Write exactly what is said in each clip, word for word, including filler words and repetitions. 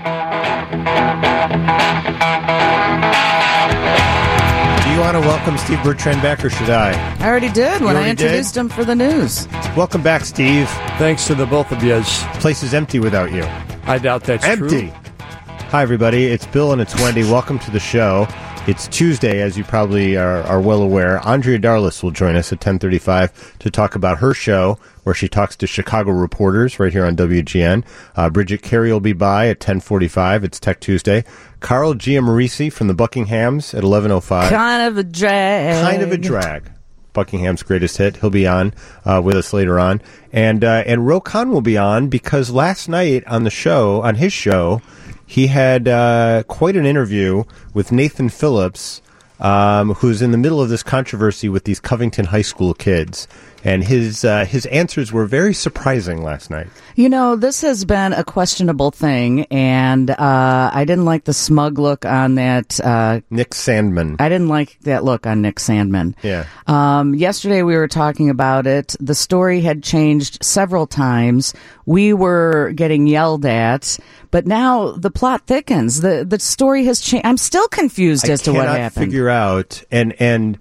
Do you want to welcome Steve Bertrand back, or should I? I already did when I already introduced did? him for the news. Welcome back, Steve. Thanks to the both of you. Place is empty without you. I doubt that's Empty. true. Hi, everybody. It's Bill and it's Wendy. Welcome to the show. It's Tuesday, as you probably are, are well aware. Andrea Darlis will join us at ten thirty-five to talk about her show, where she talks to Chicago reporters right here on W G N. Uh, Bridget Carey will be by at ten forty-five. It's Tech Tuesday. Carl Giammarisi from the Buckinghams at eleven oh five. Kind of a drag. Kind of a drag. Buckingham's greatest hit. He'll be on uh, with us later on. And, uh, and Ro Khan will be on because last night on the show, on his show, he had uh, quite an interview with Nathan Phillips, um, who's in the middle of this controversy with these Covington High School kids. And his uh, his answers were very surprising last night. You know, this has been a questionable thing, and uh, I didn't like the smug look on that. Uh, Nick Sandman. I didn't like that look on Nick Sandman. Yeah. Um, yesterday we were talking about it. The story had changed several times. We were getting yelled at, but now the plot thickens. The the story has changed. I'm still confused as to what I happened. cannot figure out, and and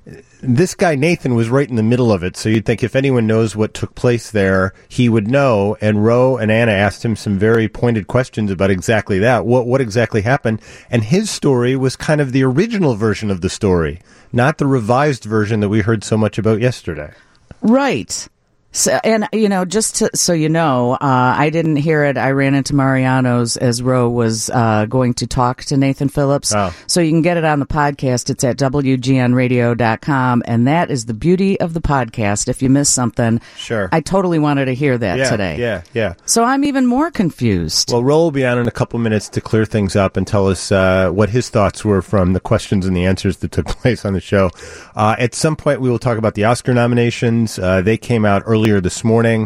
this guy Nathan was right in the middle of it, so you'd think if anyone knows what took place there, he would know. And Ro and Anna asked him some very pointed questions about exactly that. What what exactly happened? And his story was kind of the original version of the story, not the revised version that we heard so much about yesterday. Right. So, and, you know, just to, so you know, uh, I didn't hear it. I ran into Mariano's as Ro was uh, going to talk to Nathan Phillips. Oh. So you can get it on the podcast. It's at W G N radio dot com. And that is the beauty of the podcast. If you miss something, Sure. I totally wanted to hear that yeah, today. Yeah, yeah. So I'm even more confused. Well, Ro will be on in a couple minutes to clear things up and tell us uh, what his thoughts were from the questions and the answers that took place on the show. Uh, at some point, we will talk about the Oscar nominations. Uh, they came out earlier this morning.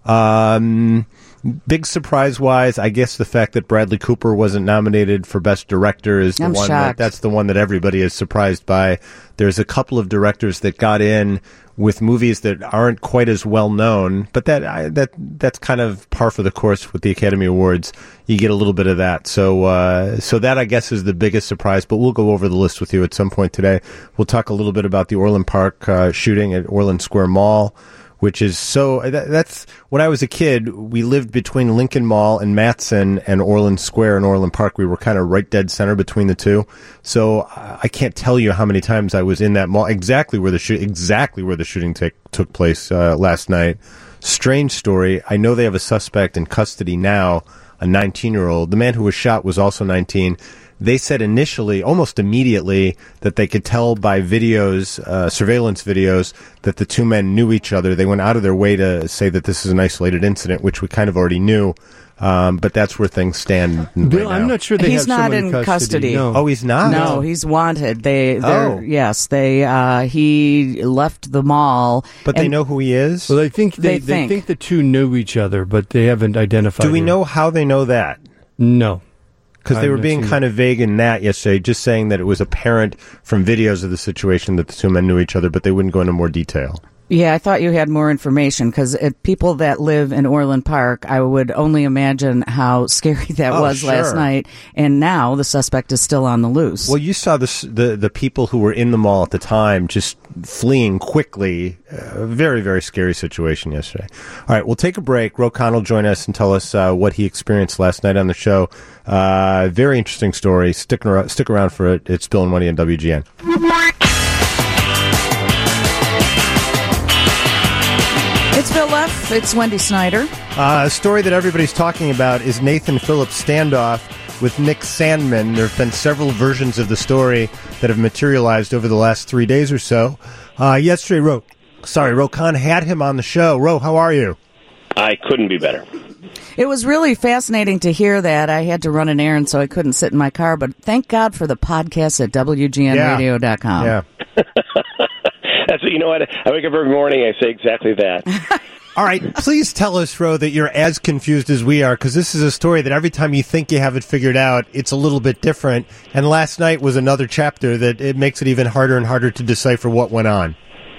Um, big surprise-wise, I guess the fact that Bradley Cooper wasn't nominated for Best Director is the I'm one that, shocked. that's the one that everybody is surprised by. There's a couple of directors that got in with movies that aren't quite as well known, but that I, that that's kind of par for the course with the Academy Awards. You get a little bit of that, so uh, so that I guess is the biggest surprise. But we'll go over the list with you at some point today. We'll talk a little bit about the Orland Park uh, shooting at Orland Square Mall, which is so, that, that's, when I was a kid, we lived between Lincoln Mall and Matson and Orland Square and Orland Park. We were kind of right dead center between the two. So uh, I can't tell you how many times I was in that mall, exactly where the shoot, exactly where the shooting t- took place uh, last night. Strange story. I know they have a suspect in custody now, a nineteen-year-old. The man who was shot was also nineteen. They said initially, almost immediately, that they could tell by videos, uh, surveillance videos, that the two men knew each other. They went out of their way to say that this is an isolated incident, which we kind of already knew. Um, but that's where things stand Bill, right I'm now. not sure they He's have not someone in in custody. No. Oh, he's not? No, he's wanted. They, they're, Oh. yes, they, uh, he left the mall. But they and know who he is? Well, I think They they, they, think. think the two knew each other, but they haven't identified Do we him. know how they know that? No. Because they I've were not being seen kind of vague in that yesterday, just saying that it was apparent from videos of the situation that the two men knew each other, but they wouldn't go into more detail. Yeah, I thought you had more information because people that live in Orland Park, I would only imagine how scary that Oh, was sure. last night. And now the suspect is still on the loose. Well, you saw this, the the people who were in the mall at the time just fleeing quickly. A very, very scary situation yesterday. All right, we'll take a break. Ro Khan will join us and tell us uh, what he experienced last night on the show. Uh, very interesting story. Stick around, stick around for it. It's Bill and Wendy on W G N. It's Bill Leff. It's Wendy Snyder. Uh, a story that everybody's talking about is Nathan Phillips' standoff with Nick Sandman. There have been several versions of the story that have materialized over the last three days or so. Uh, yesterday, Ro, sorry, Ro Khan had him on the show. Ro, how are you? I couldn't be better. It was really fascinating to hear that. I had to run an errand, so I couldn't sit in my car. But thank God for the podcast at W G N radio dot com. Yeah. That's what, you know what? I wake up every morning, I say exactly that. All right, please tell us, Ro, that you're as confused as we are, because this is a story that every time you think you have it figured out, it's a little bit different. And last night was another chapter that it makes it even harder and harder to decipher what went on.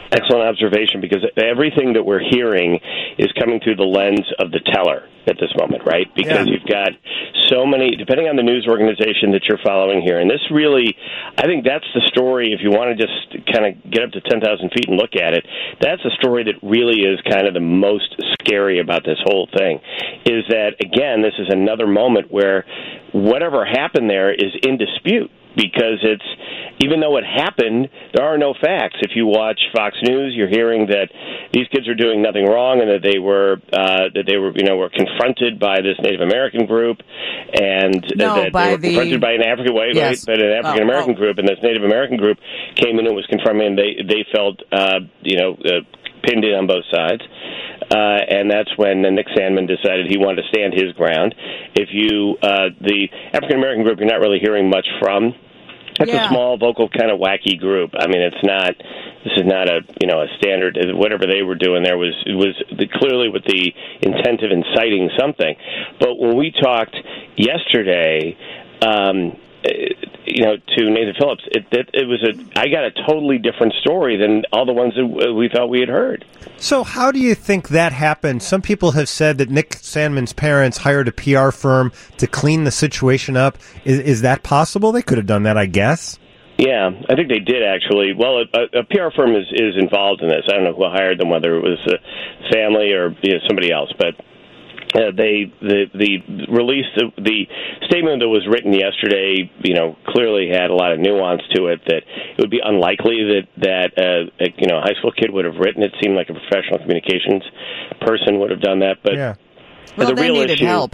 Excellent observation, because everything that we're hearing is coming through the lens of the teller at this moment, right? Because yeah. you've got so many, depending on the news organization that you're following here, and this really, I think that's the story, if you want to just kind of get up to ten thousand feet and look at it, that's a story that really is kind of the most scary about this whole thing, is that, again, this is another moment where whatever happened there is in dispute. Because it's, even though it happened, there are no facts. If you watch Fox News, you're hearing that these kids are doing nothing wrong, and that they were uh, that they were you know were confronted by this Native American group, and no, that by they were the... confronted by an African wait, yes. wait, but an African American oh, oh. group, and this Native American group came in and was confronting, and they they felt uh, you know uh, pinned in on both sides. Uh, and that's when uh, Nick Sandmann decided he wanted to stand his ground. If you, uh, the African American group, you're not really hearing much from. It's yeah. a small, vocal, kind of wacky group. I mean, it's not. This is not a you know a standard. Whatever they were doing there was it was the, clearly with the intent of inciting something. But when we talked yesterday, um, you know, to Nathan Phillips, it, it, it was a. I got a totally different story than all the ones that we thought we had heard. So how do you think that happened? Some people have said that Nick Sandmann's parents hired a P R firm to clean the situation up. Is, is that possible? They could have done that, I guess. Yeah, I think they did, actually. Well, a, a P R firm is, is involved in this. I don't know who hired them, whether it was a family or you know, somebody else, but Uh, they the the release the, the statement that was written yesterday, you know, clearly had a lot of nuance to it. That it would be unlikely that that uh, a, you know a high school kid would have written it. Seemed like a professional communications person would have done that. But yeah. well, the they real needed issue, help.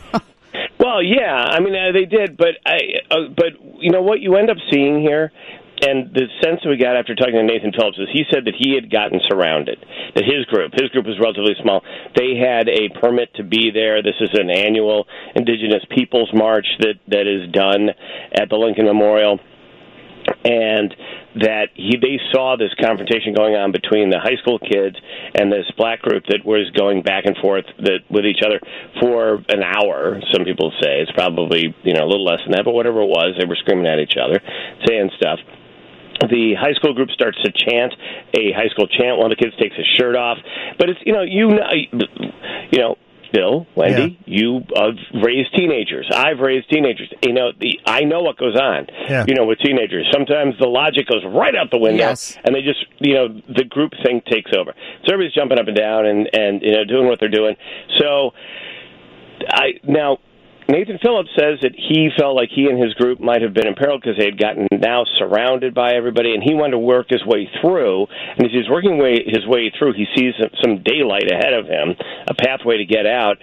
Well, yeah, I mean uh, they did, but I uh, but you know what you end up seeing here. And the sense that we got after talking to Nathan Phillips is he said that he had gotten surrounded, that his group, his group was relatively small. They had a permit to be there. This is an annual Indigenous Peoples March that, that is done at the Lincoln Memorial. And that he, they saw this confrontation going on between the high school kids and this black group that was going back and forth that, with each other for an hour. Some people say it's probably you know a little less than that, but whatever it was, they were screaming at each other, saying stuff. The high school group starts to chant a high school chant. One of the kids takes his shirt off, but it's you know you know you know. Bill, Wendy, yeah. you have raised teenagers. I've raised teenagers. You know, the, I know what goes on. Yeah. You know, with teenagers, sometimes the logic goes right out the window, yes. and they just, you know, the group thing takes over. So everybody's jumping up and down and and you know doing what they're doing. So, I now. Nathan Phillips says that he felt like he and his group might have been in peril because they had gotten now surrounded by everybody, and he wanted to work his way through. And as he's working way, his way through, he sees some daylight ahead of him, a pathway to get out,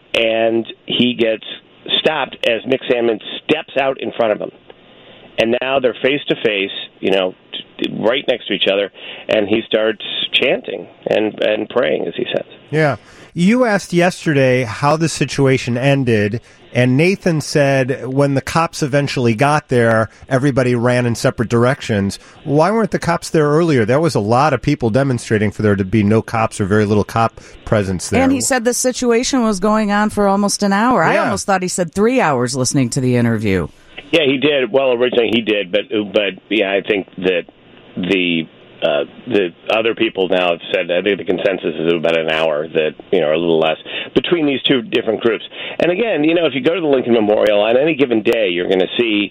and he gets stopped as Nick Sandmann steps out in front of him. And now they're face to face, you know, right next to each other, and he starts chanting and, and praying, as he says. Yeah. You asked yesterday how the situation ended, and Nathan said when the cops eventually got there, everybody ran in separate directions. Why weren't the cops there earlier? There was a lot of people demonstrating for there to be no cops or very little cop presence there. And he said the situation was going on for almost an hour. Yeah. I almost thought he said three hours listening to the interview. Yeah, he did. Well, originally he did, but but yeah, I think that the uh, the other people now have said, I think the consensus is about an hour, that, you know, or a little less, between these two different groups. And again, you know, if you go to the Lincoln Memorial on any given day, you're going to see,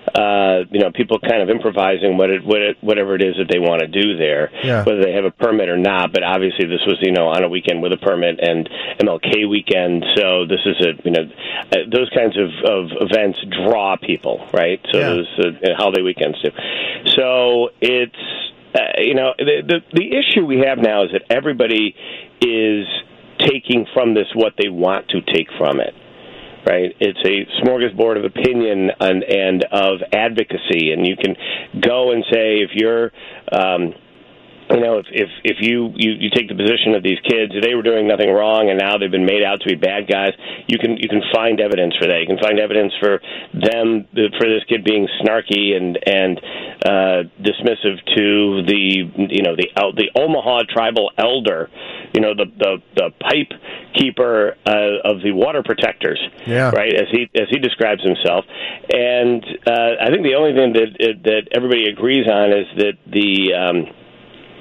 uh, you know, people kind of improvising what it, what it, whatever it is that they want to do there, yeah. whether they have a permit or not. But obviously, this was, you know, on a weekend with a permit and M L K weekend, so this is a, you know, uh, those kinds of, of events draw people, right? So yeah. those uh, holiday weekends do. So it's. Uh, you know, the, the the issue we have now is that everybody is taking from this what they want to take from it, right? It's a smorgasbord of opinion and, and of advocacy, and you can go and say if you're, um, you know, if if, if you, you, you take the position of these kids, they were doing nothing wrong, and now they've been made out to be bad guys. You can you can find evidence for that. You can find evidence for them for this kid being snarky and and uh, dismissive to the you know the the Omaha tribal elder, you know the the, the pipe keeper uh, of the water protectors, yeah. right? As he as he describes himself, and uh, I think the only thing that that everybody agrees on is that the um,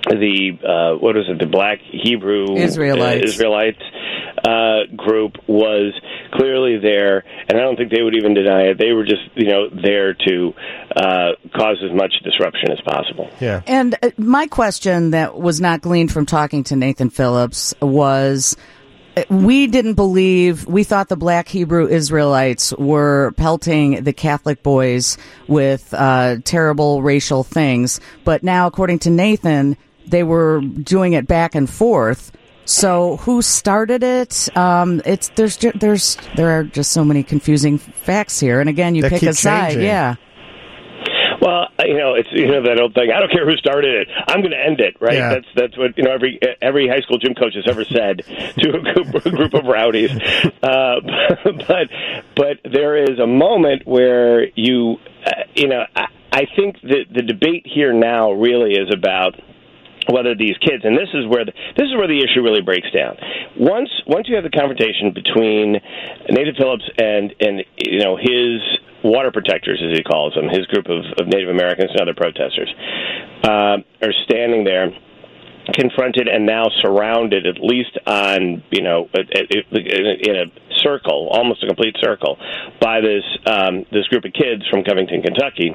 the uh, what is it? The Black Hebrew Israelites. Uh, Israelites uh, group was clearly there, and I don't think they would even deny it. They were just, you know, there to uh, cause as much disruption as possible. Yeah. And uh, my question that was not gleaned from talking to Nathan Phillips was, we didn't believe, we thought the Black Hebrew Israelites were pelting the Catholic boys with uh, terrible racial things. But now, according to Nathan, they were doing it back and forth. So who started it? Um, it's there's ju- there's there are just so many confusing facts here. And again, you That pick keep a side. changing. Yeah. Well, you know, it's, you know, that old thing. I don't care who started it. I'm going to end it, right? Yeah. That's that's what, you know, every every high school gym coach has ever said to a group, a group of rowdies. Uh, but but there is a moment where you, uh, you know, I, I think that the debate here now really is about whether these kids, and this is where the, this is where the issue really breaks down. Once once you have the confrontation between Nathan Phillips and and you know his water protectors, as he calls them, his group of, of Native Americans and other protesters, uh, are standing there, confronted and now surrounded, at least on you know in a circle, almost a complete circle, by this um, this group of kids from Covington, Kentucky.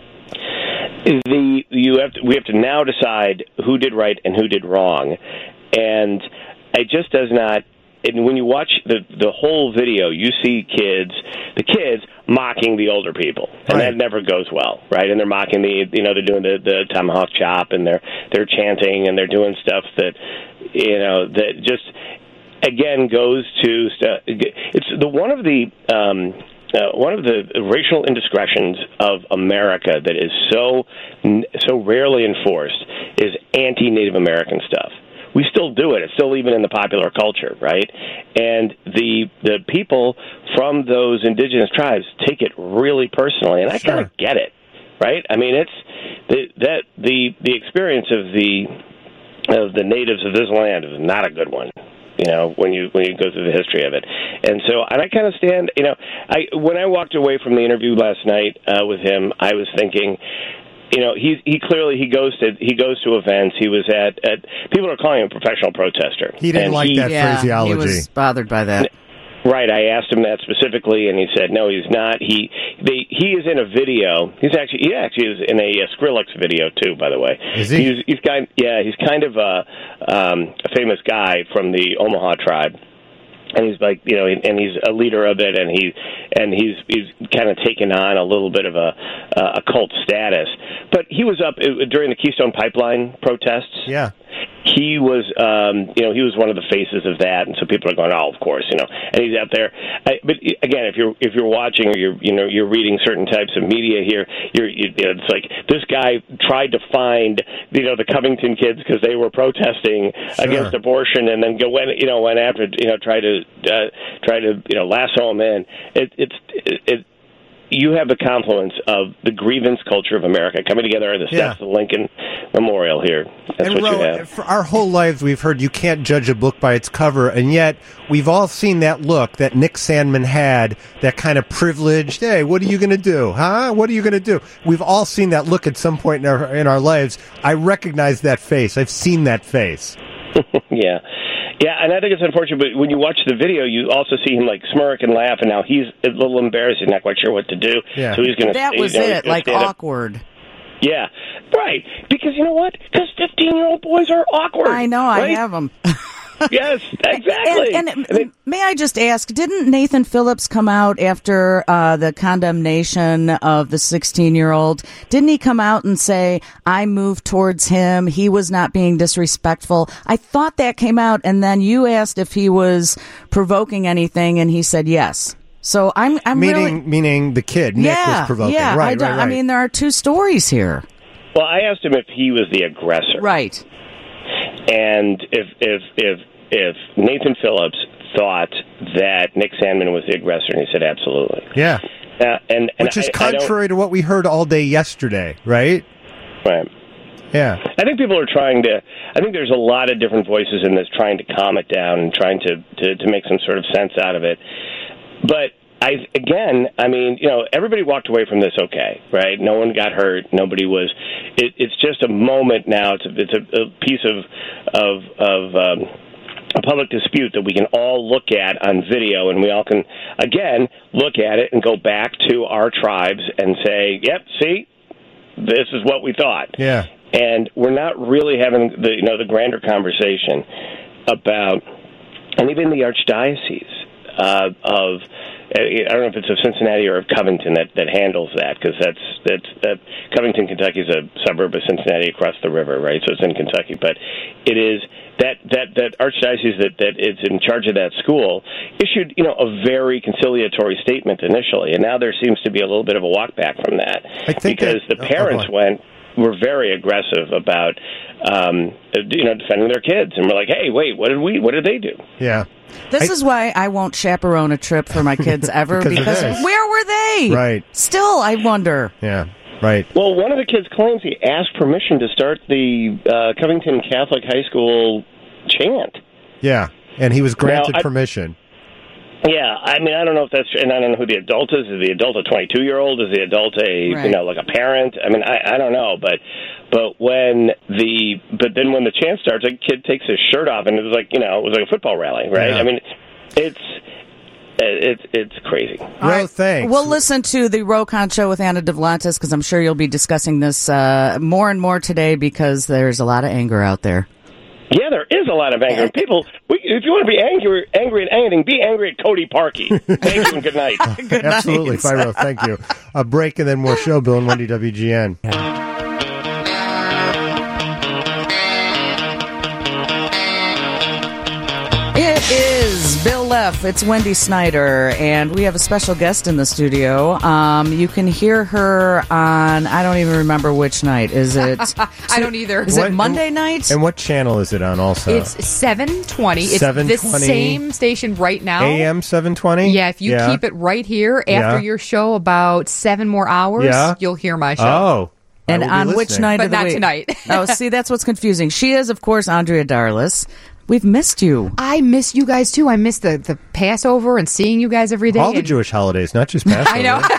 The you have to, we have to now decide who did right and who did wrong, and it just does not. And when you watch the the whole video, you see kids, the kids mocking the older people, and right. that never goes well, right? And they're mocking the, you know, they're doing the, the tomahawk chop, and they're they're chanting, and they're doing stuff that, you know, that just again goes to st- it's the one of the. Um, Uh, one of the racial indiscretions of America that is so so rarely enforced is anti-Native American stuff. We still do it. It's still even in the popular culture, right? And the the people from those indigenous tribes take it really personally, and I Sure. kind of get it, right? I mean, it's the, that the the experience of the of the natives of this land is not a good one. You know, when you when you go through the history of it, and so and I kind of stand. You know, I when I walked away from the interview last night uh, with him, I was thinking, you know, he he clearly he goes to he goes to events. He was at, at people are calling him a professional protester. He didn't and like he, that Yeah, phraseology. he was bothered by that. Right, I asked him that specifically, and he said no, he's not. He they, he is in a video. He's actually he actually is in a, a Skrillex video too. By the way, is he? He's, he's kind yeah, he's kind of a, um, a famous guy from the Omaha tribe, and he's like you know, and he's a leader of it, and he and he's he's kind of taken on a little bit of a a cult status. But he was up during the Keystone Pipeline protests. Yeah. He was, um, you know, he was one of the faces of that, and so people are going, "Oh, of course," you know. And he's out there. I, but again, if you're if you're watching or you're you know you're reading certain types of media here, you're you, you know, it's like this guy tried to find you know the Covington kids because they were protesting Sure. against abortion, and then go went you know went after you know try to uh, try to you know lasso them in. It, it's it. it You have the confluence of the grievance culture of America coming together at the steps Yeah. of Lincoln Memorial here. That's and what Ro, you have. for our whole lives, we've heard you can't judge a book by its cover, and yet we've all seen that look that Nick Sandmann had, that kind of privileged, hey, what are you going to do? Huh? What are you going to do? We've all seen that look at some point in our, in our lives. I recognize that face. I've seen that face. Yeah. Yeah, and I think it's unfortunate, but when you watch the video, you also see him, like, smirk and laugh, and now he's a little embarrassed. He's not quite sure what to do. Yeah. So he's going to... That was you know, it, like stand up. awkward. Yeah, right. Because you know what? Because fifteen-year-old boys are awkward. I know, right? I have them. Yes, exactly. And, and, and may I just ask, didn't Nathan Phillips come out after uh, the condemnation of the sixteen-year-old? Didn't he come out and say, I moved towards him, he was not being disrespectful? I thought that came out, and then you asked if he was provoking anything, and he said yes. So I'm, I'm meaning, really... Meaning the kid, Nick, yeah, was provoking. Yeah, right, I, don't- right, right. I mean, there are two stories here. Well, I asked him if he was the aggressor. Right. And if if if if Nathan Phillips thought that Nick Sandmann was the aggressor, and he said absolutely. Yeah. Uh, and, and Which is I, I don't- contrary to what we heard all day yesterday, right? Right. Yeah. I think people are trying to. I think there's a lot of different voices in this trying to calm it down and trying to, to, to make some sort of sense out of it. But I again, I mean, you know, everybody walked away from this okay, right? No one got hurt. Nobody was. It, it's just a moment now. It's a, it's a, a piece of of of. Um, a public dispute that we can all look at on video, and we all can, again, look at it and go back to our tribes and say, yep, see, this is what we thought. Yeah. And we're not really having the, you know, the grander conversation about, and even the archdiocese uh, of, I don't know if it's of Cincinnati or of Covington that, that handles that, because that's that's uh, Covington, Kentucky is a suburb of Cincinnati across the river, right? So it's in Kentucky, but it is that that that archdiocese that that is in charge of that school issued, you know, a very conciliatory statement initially, and now there seems to be a little bit of a walk back from that I think because that, the parents oh, went. were very aggressive about, um, you know, defending their kids, and we're like, "Hey, wait, what did we? What did they do?" Yeah, This I, is why I won't chaperone a trip for my kids ever, Because of because this. where were they? Right. Still, I wonder. yeah, right. Well, one of the kids claims he asked permission to start the uh, Covington Catholic High School chant. Yeah, and he was granted Now, I- permission. Yeah, I mean, I don't know if that's, and I don't know who the adult is. Is the adult a twenty-two-year-old? Is the adult a, Right. you know, like a parent? I mean, I, I don't know, but but when the, but then when the chant starts, a kid takes his shirt off, and it was like, you know, it was like a football rally, right? Yeah. I mean, it's it's it's crazy. Ro, thanks. We'll listen to the Rokon Show with Anna Devlantis, because I'm sure you'll be discussing this uh, more and more today, because there's a lot of anger out there. Yeah, there is a lot of anger. And people, we, if you want to be angry, angry at anything, be angry at Cody Parkey. Thank you and good night. Good Absolutely, night. Fyro, thank you. A break and then more show, Bill and Wendy W G N. It is Bill Leff. It's Wendy Snyder, and we have a special guest in the studio. Um, you can hear her on, I don't even remember which night. Is it? I don't either. Is What- it Monday night? And what channel is it on also? It's seven twenty. It's seven the twenty same station right now. A M seven twenty? Yeah, if you keep it right here after Yeah. your show about seven more hours, Yeah. you'll hear my show. Oh. I And will be on which listening. night But of the not week? tonight. Oh, see, that's what's confusing. She is, of course, Andrea Darlis. We've missed you. I miss you guys too. I miss the, the Passover and seeing you guys every day. All the and- Jewish holidays, not just Passover. I know.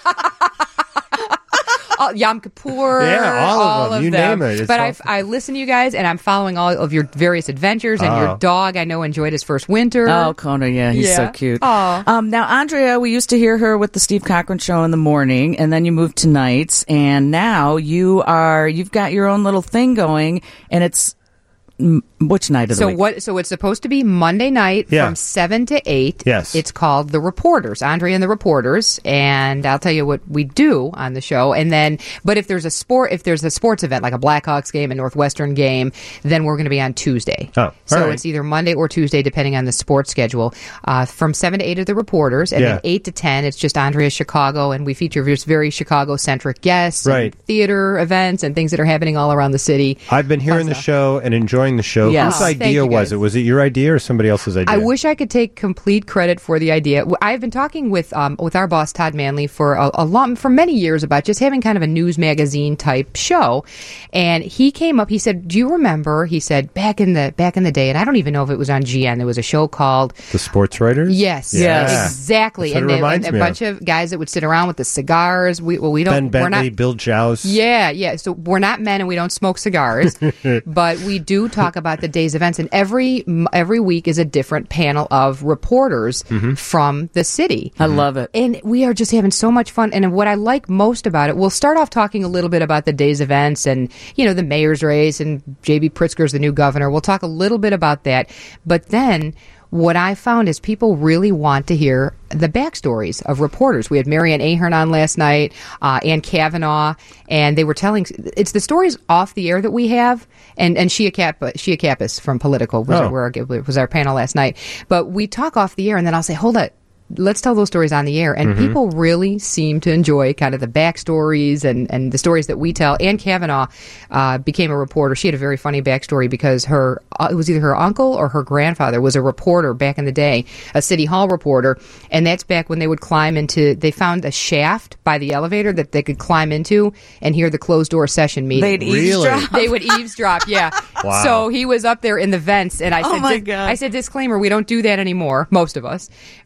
all, Yom Kippur. Yeah, all of them. You name it. It's But all- I've, I listen to you guys, and I'm following all of your various adventures. And Oh. your dog, I know, enjoyed his first winter. Oh, Kona, yeah, he's so Yeah. cute. Aw. Um, now, Andrea, we used to hear her with the Steve Cochran Show in the morning, and then you moved to nights, and now you are, you've got your own little thing going, and it's, mm, which night of the So week? what? So it's supposed to be Monday night Yeah. from seven to eight. Yes. It's called The Reporters, Andre and the Reporters, and I'll tell you what we do on the show. And then, but if there's a sport, if there's a sports event like a Blackhawks game, a Northwestern game, then we're going to be on Tuesday. Oh, all so right. it's either Monday or Tuesday, depending on the sports schedule. Uh, from seven to eight of the Reporters, and Yeah. then eight to ten, it's just Andrea Chicago, and we feature just very Chicago centric guests, and Right. theater events, and things that are happening all around the city. I've been hearing the Awesome. show and enjoying the show. Yes. Whose Oh, thank idea you, was guys. it? Was it your idea or somebody else's idea? I wish I could take complete credit for the idea. W- I've been talking with um, with our boss Todd Manley for a, a long, for many years about just having kind of a news magazine type show, and he came up. He said, "Do you remember?" He said, "Back in the back in the day, and I don't even know if it was on G N. There was a show called." The sports writers? Yes, Yes. exactly. That's what And, it they, reminds and a me of. bunch of guys that would sit around with the cigars. We well, we don't. Ben we're Bentley, not, Bill Joust. yeah, yeah. So we're not men and we don't smoke cigars, but we do talk about the day's events. And every every week is a different panel of reporters from the city. I love it. And we are just having so much fun. And what I like most about it, we'll start off talking a little bit about the day's events and, you know, the mayor's race and J B Pritzker's the new governor. We'll talk a little bit about that. But then what I found is people really want to hear the backstories of reporters. We had Marianne Ahern on last night, uh, Ann Kavanaugh, and they were telling, it's the stories off the air that we have, and, and Shia, Cap, Shia Kappas from Political was, Oh. our, was our panel last night. But we talk off the air, and then I'll say, hold it. Let's tell those stories on the air. And Mm-hmm. people really seem to enjoy kind of the backstories and, and the stories that we tell. Ann Kavanaugh uh, became a reporter. She had a very funny backstory because her uh, it was either her uncle or her grandfather was a reporter back in the day, a city hall reporter. And that's back when they would climb into, they found a shaft by the elevator that they could climb into and hear the closed door session meeting. They'd Really? eavesdrop. They would eavesdrop, yeah. Wow. So he was up there in the vents, and I Oh said, my dis- God. I said, disclaimer, we don't do that anymore, most of us. But uh,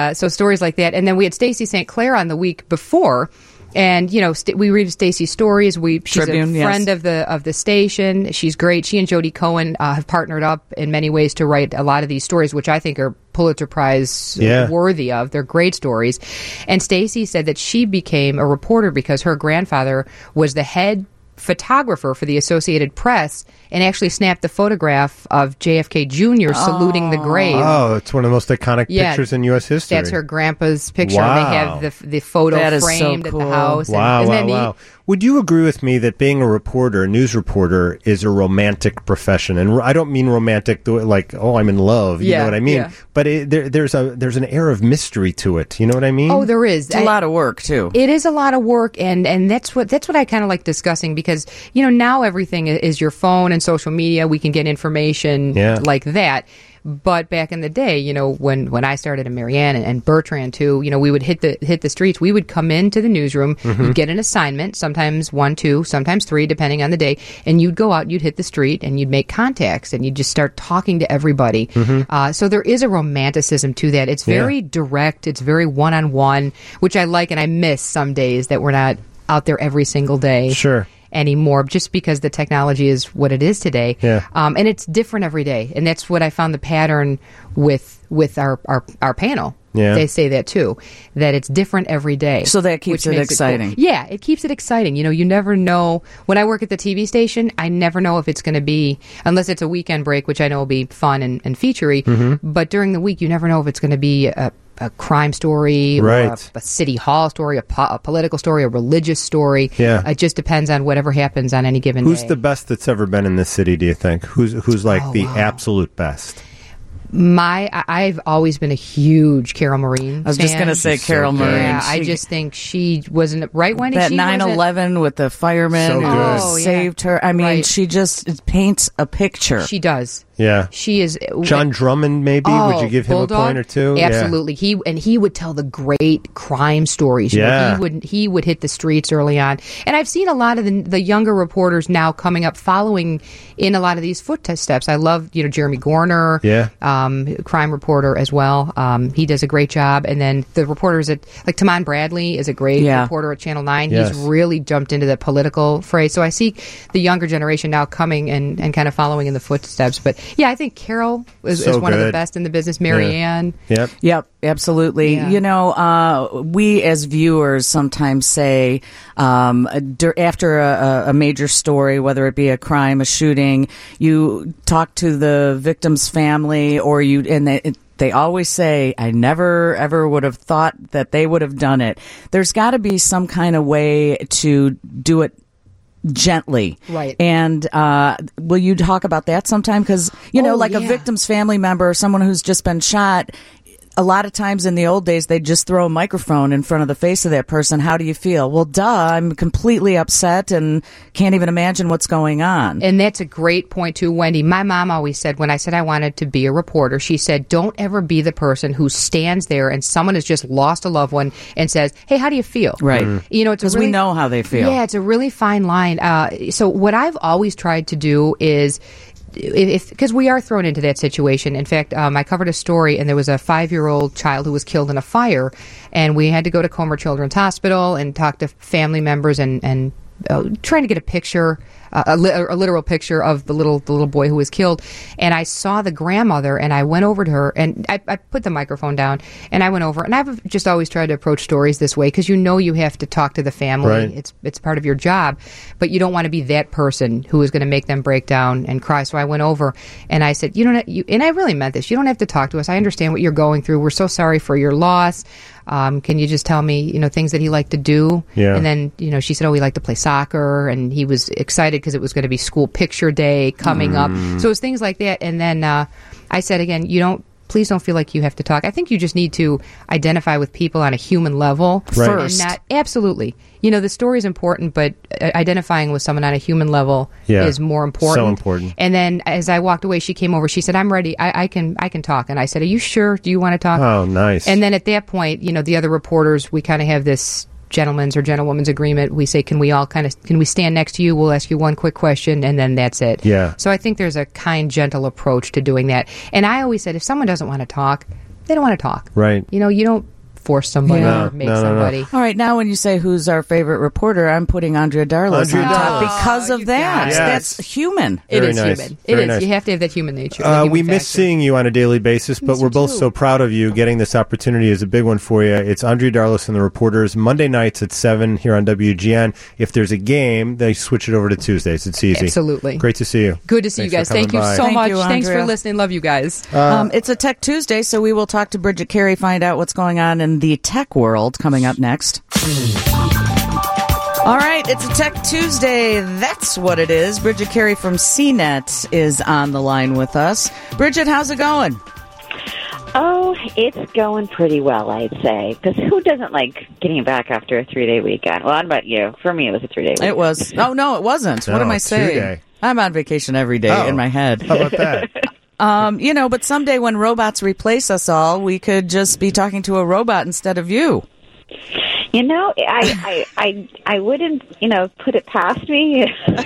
uh, so stories like that. And then we had Stacey Saint Clair on the week before. And you know, st- we read Stacey's stories. We she's Tribune, a friend yes. of the of the station. She's great. She and Jody Cohen uh, have partnered up in many ways to write a lot of these stories, which I think are Pulitzer Prize Yeah. worthy of. They're great stories. And Stacey said that she became a reporter because her grandfather was the head photographer for the Associated Press and actually snapped the photograph of J F K Junior saluting the grave. Oh, it's one of the most iconic Yeah. pictures in U S history. That's her grandpa's picture. Wow. They have the the photo That is so framed cool. at the house. And Wow, isn't wow, that neat? wow. Would you agree with me that being a reporter, a news reporter, is a romantic profession? And I don't mean romantic the way- like, oh, I'm in love. You Yeah, know what I mean? yeah. But it, there, there's a there's an air of mystery to it. You know what I mean? Oh, there is. It's a I- lot of work too. It is a lot of work, and, and that's what that's what I kind of like discussing because you know now everything i- is your phone and social media. We can get information Yeah. like that. But back in the day, you know, when, when I started in Marianne and, and Bertrand too, you know, we would hit the hit the streets. We would come into the newsroom, Mm-hmm. you'd get an assignment, sometimes one, two, sometimes three, depending on the day, and you'd go out, you'd hit the street, and you'd make contacts, and you'd just start talking to everybody. Uh, so there is a romanticism to that. It's Mm-hmm. Yeah. very direct. It's very one on one, which I like, and I miss some days that we're not out there every single day. Sure. Anymore, just because the technology is what it is today. Yeah. Um, and it's different every day, and that's what I found the pattern with with our our, our panel. Yeah. They say that too, that it's different every day. So that keeps which it makes cool. exciting. Yeah, it keeps it exciting. You know, you never know. When I work at the T V station, I never know if it's going to be, unless it's a weekend break, which I know will be fun and, and featurey. Mm-hmm. But during the week, you never know if it's going to be a, a crime story or Right. a, a city hall story, a, po- a political story, a religious story. Yeah. It just depends on whatever happens on any given Who's day. the best that's ever been in this city, do you think? Who's who's like Oh, the wow. absolute best? My, I- I've always been a huge Carol Maureen. I was just fan. going to say She's so Carol good. Maureen. Yeah, I She- just think she wasn't right, Wendy. that she nine was it- eleven with the fireman So who good. Oh, yeah. saved her. I mean, Right. she just paints a picture. She does. Yeah. She is John Drummond, maybe? Oh, Would you give him Bulldog? a point or two? Yeah. Absolutely. He and he would tell the great crime stories. You know, Yeah. he would he would hit the streets early on. And I've seen a lot of the, the younger reporters now coming up, following in a lot of these footsteps. I love you know Jeremy Gorner, Yeah. um, crime reporter as well. Um, he does a great job. And then the reporters at like Taman Bradley is a great Yeah. reporter at Channel Nine. Yes. He's really jumped into the political fray. So I see the younger generation now coming and, and kind of following in the footsteps. But yeah, I think Carol is, So is one of the good. best in the business. Mary Yeah. Ann. Yep. Yep, absolutely. Yeah. You know, uh, we as viewers sometimes say um, dur- after a, a major story, whether it be a crime, a shooting, you talk to the victim's family, or you and they. They always say, I never ever would have thought that they would have done it. There's got to be some kind of way to do it gently. Right. And uh, will you talk about that sometime? Because, you know, Oh, like a yeah. victim's family member or someone who's just been shot, a lot of times in the old days, they'd just throw a microphone in front of the face of that person. How do you feel? Well, duh, I'm completely upset and can't even imagine what's going on. And that's a great point too, Wendy. My mom always said when I said I wanted to be a reporter, she said, don't ever be the person who stands there and someone has just lost a loved one and says, hey, how do you feel? Right. You know, it's a Because really, we know how they feel. Yeah, it's a really fine line. Uh, so what I've always tried to do is, if because we are thrown into that situation. In fact, um, I covered a story, and there was a five-year-old child who was killed in a fire, and we had to go to Comer Children's Hospital and talk to family members and and uh, trying to get a picture. Uh, a, li- a literal picture of the little the little boy who was killed, and I saw the grandmother, and I went over to her, and I, I put the microphone down, and I went over, and I've just always tried to approach stories this way because you know you have to talk to the family. Right. It's it's part of your job, but you don't want to be that person who is going to make them break down and cry. So I went over, and I said, you don't, you, and I really meant this. You don't have to talk to us. I understand what you're going through. We're so sorry for your loss. Um, can you just tell me, you know, things that he liked to do? Yeah. And then, you know, she said, oh, he liked to play soccer, and he was excited because it was going to be school picture day coming up. So it was things like that. And then uh, I said again, you don't, please don't feel like you have to talk. I think you just need to identify with people on a human level Right. First. And not, absolutely. You know, the story is important, but uh, identifying with someone on a human level Yeah. is more important. So important. And then as I walked away, she came over. She said, I'm ready. I, I can I can talk. And I said, are you sure? Do you want to talk? Oh, nice. And then at that point, you know, the other reporters, we kind of have this gentleman's or gentlewoman's agreement. We say, can we all kind of, can we stand next to you? We'll ask you one quick question, and then that's it. Yeah. So I think there's a kind, gentle approach to doing that. And I always said, if someone doesn't want to talk, they don't want to talk. Right. You know, you don't force somebody Yeah. or make No, no, no. somebody. All right, now when you say who's our favorite reporter, I'm putting Andrea Darlos Andrea on top Darlos. because Oh, of you that. guys. That's human. It Very is nice. human. It Very is. nice. You have to have that human nature. the Uh, human we miss factor. seeing you on a daily basis, but Yes, we're you both do. so proud of you. Getting this opportunity is a big one for you. It's Andrea Darlos and the Reporters, Monday nights at seven here on W G N. If there's a game, they switch it over to Tuesdays. It's easy. Absolutely. Great to see you. Good to see Thanks you guys. for coming Thank you by. so Thank much. you, Thanks for Andrea. listening. Love you guys. um, it's a Tech Tuesday, so we will talk to Bridget Carey, find out what's going on in the tech world coming up next. All right, it's a Tech Tuesday. That's what it is. Bridget Carey from C net is on the line with us. Bridget, how's it going? Oh, it's going pretty well, I'd say. Because who doesn't like getting back after a three-day weekend? Well, how about you? For me, it was a three-day weekend. It was. Oh, no, it wasn't. what No, am I saying? two-day. I'm on vacation every day Oh. in my head. How about that? Um, you know, but someday when robots replace us all, we could just be talking to a robot instead of you. You know, I, I, I, I wouldn't, you know, put it past me.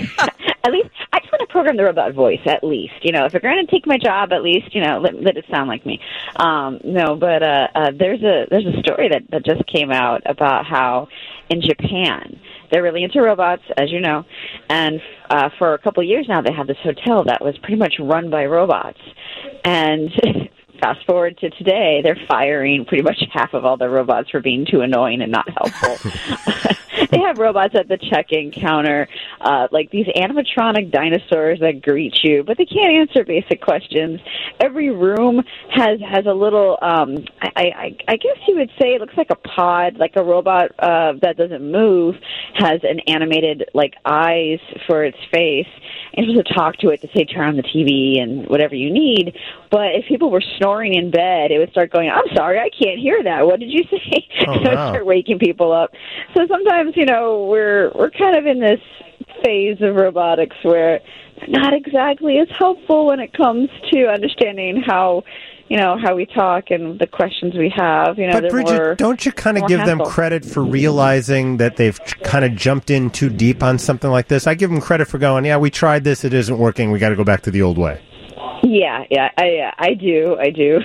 At least, I just want to program the robot voice, at least. You know, if you're going to take my job, at least, you know, let, let it sound like me. Um, no, but uh, uh, there's a there's a story that, that just came out about how in Japan, they're really into robots, as you know, and uh, for a couple of years now, they have this hotel that was pretty much run by robots. And fast forward to today, they're firing pretty much half of all the robots for being too annoying and not helpful. They have robots at the check-in counter, uh, like these animatronic dinosaurs that greet you, but they can't answer basic questions. Every room has has a little, um, I, I, I guess you would say it looks like a pod, like a robot uh, that doesn't move, has an animated, like, eyes for its face. And you're supposed to talk to it to say turn on the T V and whatever you need. But if people were snoring in bed, it would start going, I'm sorry, I can't hear that. What did you say? Oh, so it would wow. start waking people up. So sometimes, you know, we're we're kind of in this phase of robotics where they're not exactly as helpful when it comes to understanding how, you know, how we talk and the questions we have. You know, But they're Bridget, more, don't you kind of more give them hassle. credit for realizing that they've kind of jumped in too deep on something like this? I give them credit for going, yeah, we tried this, it isn't working, we got to go back to the old way. Yeah, yeah, I I do, I do.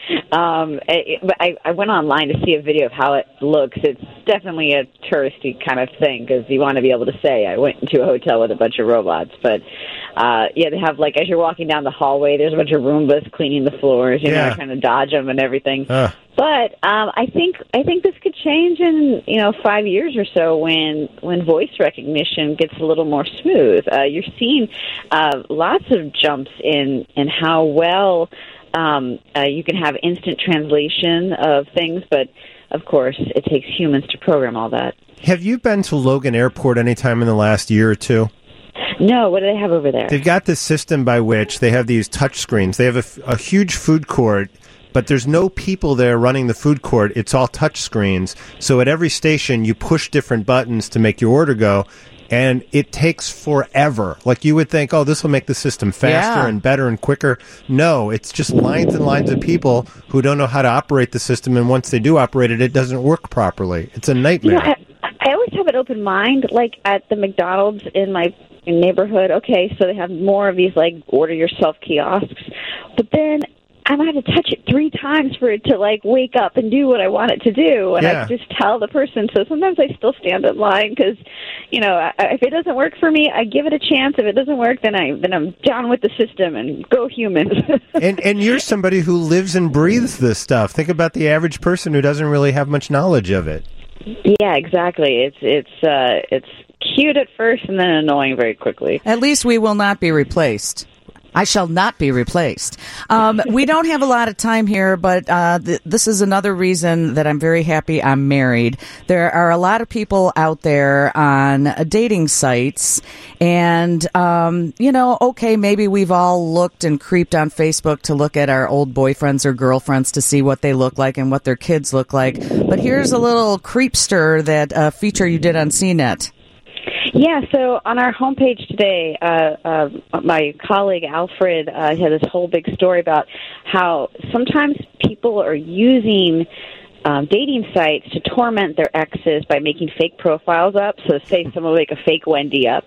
um, it, but I, I went online to see a video of how it looks. It's definitely a touristy kind of thing because you want to be able to say I went into a hotel with a bunch of robots. But uh, yeah, they have like as you're walking down the hallway, there's a bunch of Roombas cleaning the floors, you Yeah. know, trying to dodge them and everything. Uh. But um, I think I think this could change in you know five years or so when when voice recognition gets a little more smooth. Uh, you're seeing uh, lots of jumps in in how well um, uh, you can have instant translation of things, but of course it takes humans to program all that. Have you been to Logan Airport anytime in the last year or two? No, what do they have over there? They've got this system by which they have these touch screens. They have a, f- a huge food court, but there's no people there running the food court. It's all touch screens. So at every station, you push different buttons to make your order go, and it takes forever. Like you would think, oh, this will make the system faster Yeah. and better and quicker. No, it's just lines and lines of people who don't know how to operate the system, and once they do operate it, it doesn't work properly. It's a You nightmare. know, I, I always have an open mind, like at the McDonald's in my neighborhood. Okay, so they have more of these like order yourself kiosks, but then I might have to touch it three times for it to like wake up and do what I want it to do, and Yeah. I just tell the person. So sometimes I still stand in line because, you know, I, if it doesn't work for me, I give it a chance. If it doesn't work, then I then I'm down with the system and go humans. and and you're somebody who lives and breathes this stuff. Think about the average person who doesn't really have much knowledge of it. Yeah, exactly. It's it's uh, it's cute at first and then annoying very quickly. At least we will not be replaced. I shall not be replaced. Um, we don't have a lot of time here, but uh, th- this is another reason that I'm very happy I'm married. There are a lot of people out there on uh, dating sites, and, um, you know, okay, maybe we've all looked and creeped on Facebook to look at our old boyfriends or girlfriends to see what they look like and what their kids look like. But here's a little creepster that uh, feature you did on C net. Yeah, so on our homepage today, uh, uh, my colleague Alfred uh, had this whole big story about how sometimes people are using um, dating sites to torment their exes by making fake profiles up. So say someone will make a fake Wendy up,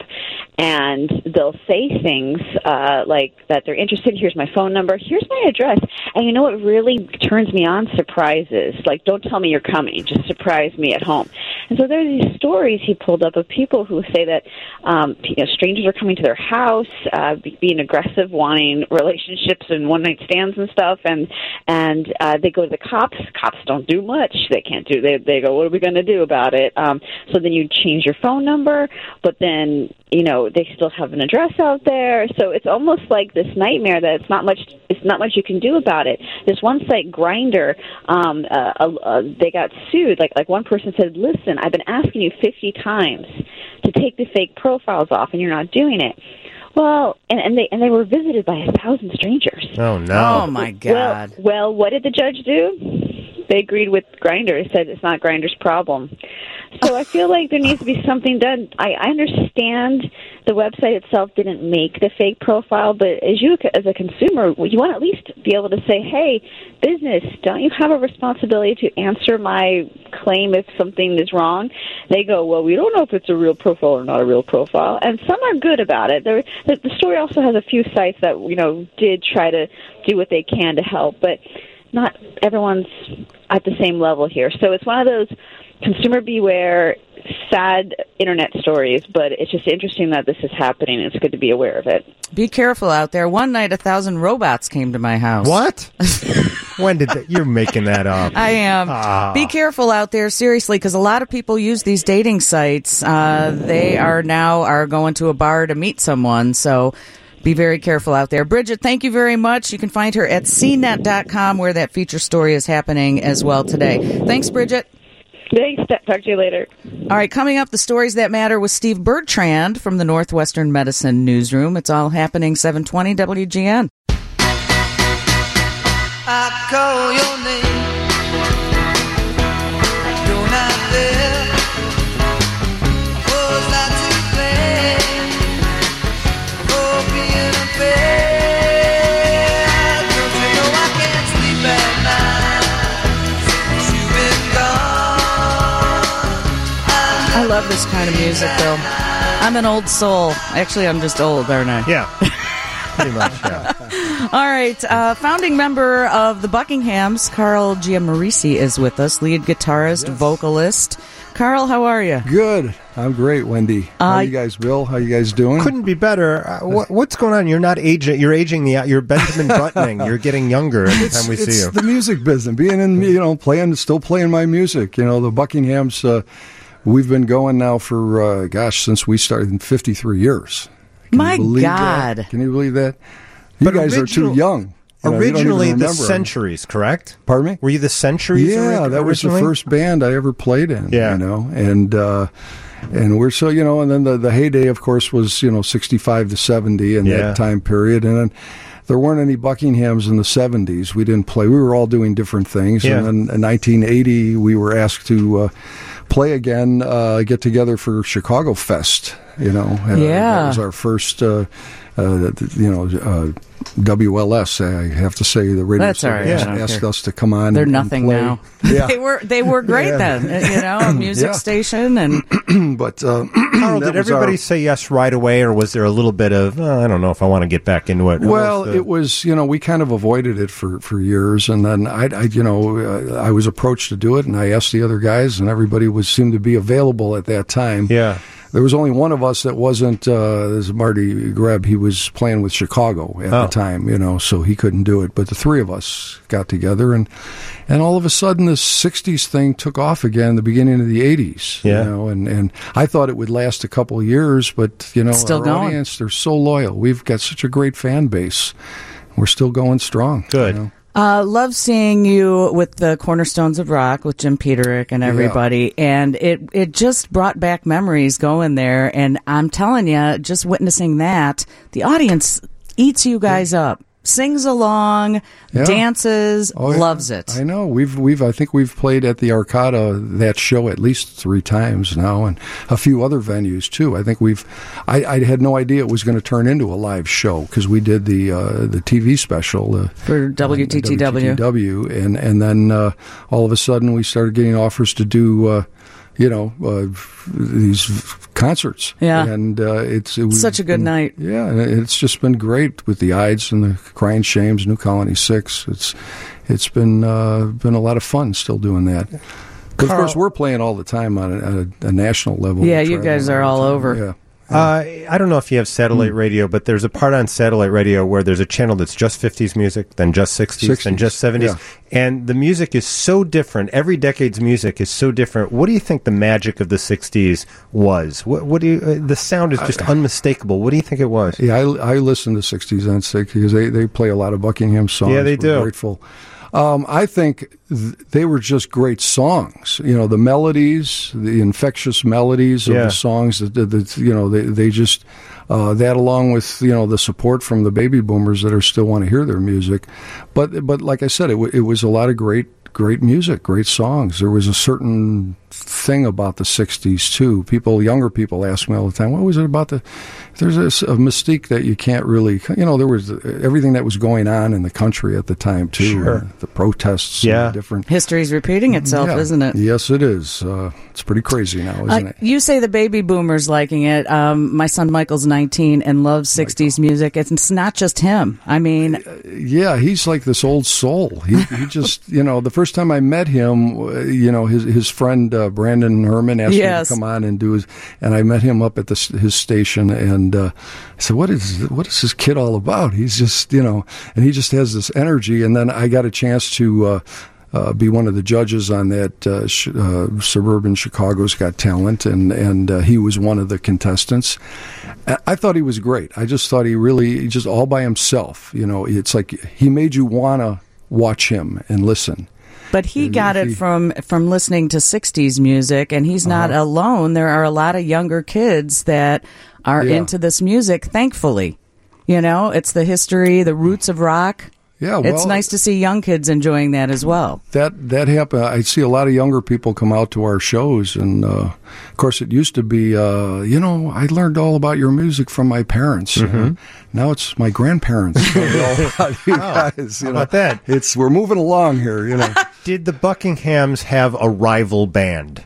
and they'll say things uh, like that they're interested. Here's my phone number. Here's my address. And you know what really turns me on? Surprises. Like, don't tell me you're coming. Just surprise me at home. And so there are these stories he pulled up of people who say that um, you know, strangers are coming to their house, uh, be- being aggressive, wanting relationships and one-night stands and stuff, and and uh, they go to the cops. Cops don't do much. They can't do. They they go, what are we going to do about it? Um, so then you change your phone number, but then you know they still have an address out there. So it's almost like this nightmare that it's not much. It's not much you can do about it. This one site, Grindr, um, uh, uh, they got sued. Like like one person said, listen, I've been asking you fifty times to take the fake profiles off, and you're not doing it. Well, and, and they and they were visited by a thousand strangers. Oh no! Oh my God! Well, well, what did the judge do? They agreed with Grindr. Said it's not Grindr's problem. So I feel like there needs to be something done. I, I understand the website itself didn't make the fake profile, but as you, as a consumer, you want to at least be able to say, hey, business, don't you have a responsibility to answer my claim if something is wrong? They go, well, we don't know if it's a real profile or not a real profile. And some are good about it. There, the, the story also has a few sites that, you know, did try to do what they can to help, but not everyone's at the same level here. So it's one of those consumer beware, sad internet stories, but it's just interesting that this is happening. It's good to be aware of it. Be careful out there. One night, a thousand robots came to my house. What? When did that? You're making that up. I am. Ah. Be careful out there, seriously, because a lot of people use these dating sites. Uh, they are now are going to a bar to meet someone, so be very careful out there. Bridget, thank you very much. You can find her at c net dot com, where that feature story is happening as well today. Thanks, Bridget. Thanks. Talk to you later. All right, coming up, the stories that matter with Steve Bertrand from the Northwestern Medicine Newsroom. It's all happening seven twenty W G N. I call your name, you're not there. Was I to blame for being unfair? Don't you know I can't sleep at night since you've been gone? I love this kind of music, though. I'm an old soul. Actually, I'm just old, aren't I? Yeah. Pretty much, yeah. All right. Uh, founding member of the Buckinghams, Carl Giammarisi, is with us, lead guitarist, yes. vocalist. Carl, how are you? Good. I'm great, Wendy. How Uh, you guys, Bill? How you guys doing? Couldn't be better. Uh, what, what's going on? You're not aging. You're aging the. You're Benjamin Buttoning. You're getting younger every time we it's see you. the music business. Being in, you know, playing, still playing my music. You know, the Buckinghams. Uh, we've been going now for, uh, gosh, since we started in fifty-three years. Can My you believe God. That? Can you believe that? You But guys original- are too young. You know, you don't even Originally, the remember 'em. Centuries, correct? Pardon me? Were you the Centuries? Yeah, ori- that was the originally? first band I ever played in. Yeah. You know, and uh, and we're so you know, and then the, the heyday, of course, was you know sixty-five to seventy in Yeah. that time period, and then there weren't any Buckinghams in the seventies. We didn't play. We were all doing different things, Yeah. and then in nineteen eighty we were asked to uh, play again, uh, get together for Chicago Fest. You know, uh, Yeah. that was our first. Uh, uh, you know. Uh, W L S, I have to say, the radio That's all right. station I don't asked care. us to come on. They're and nothing play. now. Yeah. they were they were great Yeah. then. uh, You know, a music Yeah. station and But uh, Carl, that did was everybody our- say yes right away, or was there a little bit of, oh, I don't know if I want to get back into it? How Well, was the- it was, you know, we kind of avoided it for, for years, and then I, I you know, uh, I was approached to do it, and I asked the other guys, and everybody was seemed to be available at that time. Yeah. There was only one of us that wasn't. Uh, this is Marty Greb. He was playing with Chicago at Oh. the time, you know, so he couldn't do it. But the three of us got together, and and all of a sudden, this sixties thing took off again. The beginning of the eighties, Yeah. you know, and, and I thought it would last a couple of years, but you know, Still our going. audience, they're so loyal. We've got such a great fan base. We're still going strong. Good. you know. Uh, love seeing you with the Cornerstones of Rock with Jim Peterick and everybody, and it it just brought back memories going there. And I'm telling you, just witnessing that, the audience eats you guys up. sings along, Yeah. dances, Oh, yeah. loves it. I know. We've we've I think we've played at the Arcada that show at least three times now, and a few other venues too. I think we've. I, I had no idea it was going to turn into a live show because we did the uh, the T V special uh, For W T T W. W T T W, and and then uh, all of a sudden we started getting offers to do. Uh, you know, uh, these concerts. Yeah. And uh, it's it was Such a good been- night. Yeah, and it's just been great with the Ides and the Crying Shames, New Colony Six. It's it's been uh, been a lot of fun still doing that. But of Carl- course, we're playing all the time on a, a, a national level. Yeah, We're you traveling guys are the all time. over. Yeah. Uh, I don't know if you have satellite radio, but there's a part on satellite radio where there's a channel that's just fifties music, then just sixties, then sixties, just seventies. yeah. And the music is so different. Every decade's music is so different. What do you think the magic of the sixties was? What, what do you, uh, the sound is just unmistakable. What do you think it was? Yeah, I, I listen to sixties and sixties because they, they play a lot of Buckingham songs. Yeah, they We're do. Grateful. Um, I think th- they were just great songs. You know, the melodies, the infectious melodies of Yeah. the songs. That, that, that you know, they they just uh, that along with you know the support from the baby boomers that are still want to hear their music. But but like I said, it, w- it was a lot of great great music, great songs. There was a certain thing about the sixties too. People, younger people, ask me all the time, "What was it about the?" There's a, a mystique that you can't really, you know. There was everything that was going on in the country at the time too. Sure. uh, the protests, and Yeah. the different. History's repeating itself, Yeah. isn't it? Yes, it is. Uh, it's pretty crazy now, isn't Uh, it? you say the baby boomers liking it. Um, my son Michael's nineteen and loves sixties music. It's not just him. I mean, Yeah, he's like this old soul. He, he just, you know, the first time I met him, uh, you know, his his friend uh, Brandon Herman asked Yes. me to come on and do his, and I met him up at the, his station, and uh, I said, "What is what is this kid all about?" He's just, you know, and he just has this energy. And then I got a chance to. Uh, Uh, be one of the judges on that uh, sh- uh, Suburban Chicago's Got Talent, and and uh, he was one of the contestants. I-, I thought he was great. I just thought he really just all by himself. You know, it's like he made you want to watch him and listen. but he And got it he- from from listening to sixties music, and he's not Uh-huh. alone. There are a lot of younger kids that are Yeah. into this music. Thankfully, you know, it's the history, the roots of rock. Yeah, well, It's nice to see young kids enjoying that as well. that that happened. I see a lot of younger people come out to our shows, and uh, of course, it used to be, uh, you know, I learned all about your music from my parents. Uh, now it's my grandparents. learned all about you guys, you how know. about that? It's we're moving along here, you know. Did the Buckinghams have a rival band?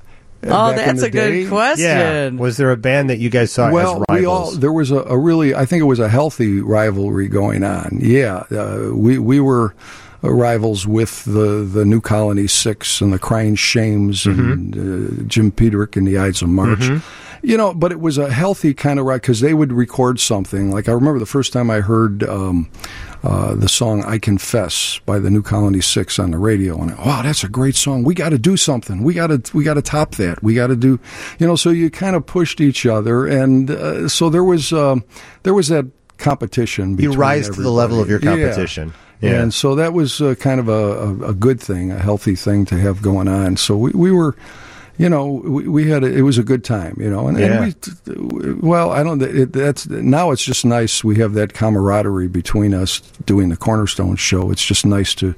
Oh, Back in that's the a good day? question. Was there a band that you guys saw Well, as rivals? we all there was a, a really I think it was a healthy rivalry going on. Yeah, uh, we we were uh, rivals with the the New Colony Six and the Crying Shames and uh, Jim Peterick and the Ides of March. You know, but it was a healthy kind of right because they would record something. Like I remember the first time I heard um, uh, the song "I Confess" by the New Colony Six on the radio, and I, wow, that's a great song. We got to do something. We got to we got to top that. We got to do, you know. So you kind of pushed each other, and uh, so there was um, there was that competition. You between rise to the level of your everybody. Yeah. competition. Yeah. And so that was uh, kind of a, a, a good thing, a healthy thing to have going on. So we, we were. You know, we, we had a, it was a good time. You know, and, Yeah. and we, well, I don't. It, that's now. It's just nice. We have that camaraderie between us doing the Cornerstone show. It's just nice to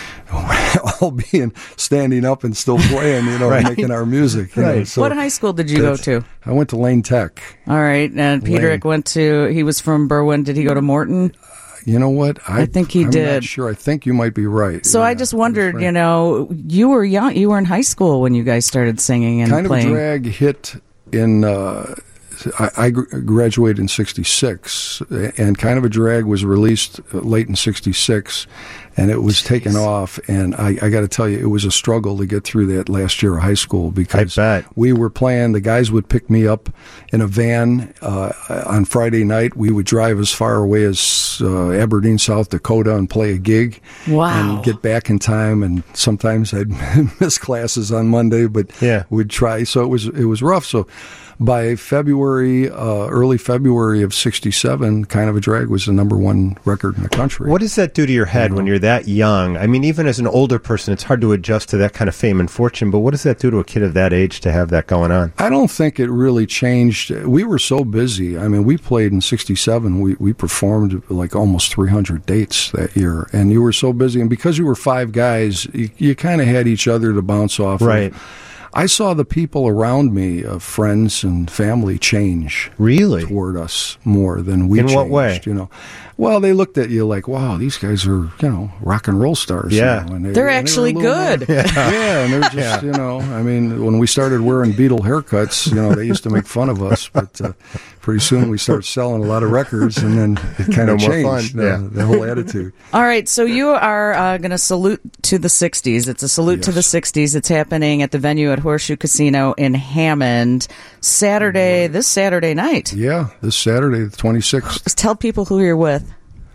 all being standing up and still playing. You know, Right. and making our music. You know, Right. so What high school did you go that's- to? I went to Lane Tech. All right, and Peterick went to. He was from Berwyn. Did he go to Morton? You know what? I think he I'm did. Not sure. I think you might be right. So Yeah, I just wondered, that's you right. know, you were young. You were in high school when you guys started singing and kind playing. of drag hit in uh, I, I gr- graduated in sixty-six, and Kind of a Drag was released late in sixty-six, and it was taken off. And I, I got to tell you, it was a struggle to get through that last year of high school because I bet. we were playing. The guys would pick me up in a van uh, on Friday night. We would drive as far away as uh, Aberdeen, South Dakota, and play a gig. Wow. And get back in time. And sometimes I'd miss classes on Monday, but Yeah. would try. So it was it was rough. So by February, uh, early February of sixty-seven, Kind of a Drag was the number one record in the country. What does that do to your head when you're that young, I mean, even as an older person, it's hard to adjust to that kind of fame and fortune, but what does that do to a kid of that age to have that going on? I don't think it really changed. We were so busy. I mean, we played in sixty-seven. We, we performed like almost three hundred dates that year, and you were so busy. And because you were five guys, you, you kind of had each other to bounce off Right. of. I saw the people around me, uh, friends and family, change Really? toward us more than we In changed. what way? You know, well, they looked at you like, "Wow, these guys are, you know, rock and roll stars." Yeah. you know, and they, They're and they actually were a little good. more- yeah, and they're just, you know, I mean, when we started wearing Beatle haircuts, you know, they used to make fun of us, but uh, pretty soon we started selling a lot of records, and then it kind No of more changed fun, the, yeah. the whole attitude. All right, so you are uh, going to salute to the sixties. It's a salute to Yes. the sixties. It's happening at the venue at Horseshoe Casino in Hammond, Saturday, this Saturday night. Yeah, this Saturday, the twenty-sixth. Just tell people who you're with.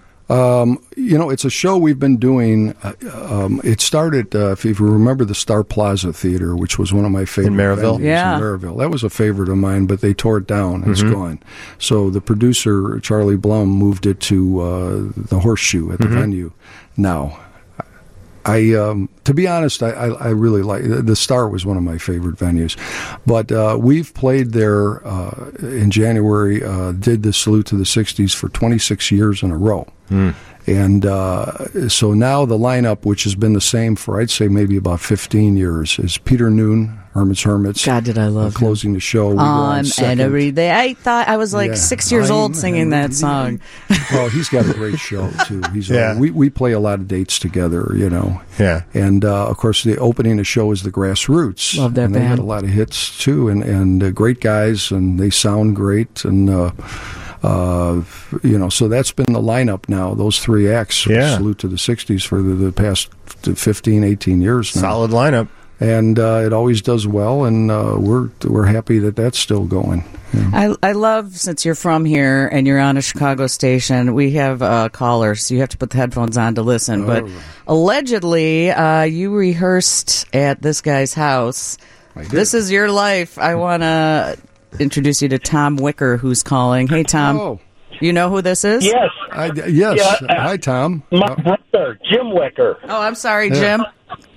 Um, you know, it's a show we've been doing. Uh, um, it started, uh, if you remember, the Star Plaza Theater, which was one of my favorite Maryville? venues Yeah. in Maryville. That was a favorite of mine, but they tore it down. It's gone. So the producer, Charlie Blum, moved it to uh, the Horseshoe at the venue now. I, um, to be honest, I, I, I really like the Star was one of my favorite venues, but uh, we've played there uh, in January. Uh, did the Salute to the sixties for twenty-six years in a row, and uh, so now the lineup, which has been the same for I'd say maybe about fifteen years, is Peter Noon, Hermits Hermits. God, did I love uh, closing the show. We go on On second. every day. I thought I was like Yeah. six years old I'm- singing that song. Well, he's got a great show too. He's Yeah. uh, we we play a lot of dates together, you know. Yeah. And uh, of course, the opening of the show is the Grassroots. Love that and they had band. a lot of hits too, and and uh, great guys, and they sound great, and uh, uh, you know, so that's been the lineup now. Those three acts. Yeah. Salute to the sixties for the, the past fifteen, eighteen years now. Solid lineup. And uh, it always does well, and uh, we're we're happy that that's still going. Yeah. I, I love, since you're from here and you're on a Chicago station, we have uh, callers, so you have to put the headphones on to listen. But Oh. allegedly, uh, you rehearsed at this guy's house. I did. This is your life. I want to introduce you to Tom Wicker, who's calling. Hey, Tom. Oh, You know who this is? Yes, I, yes. Yeah, uh, Hi, Tom. my Uh, brother, Jim Wicker. Oh, I'm sorry, Yeah. Jim.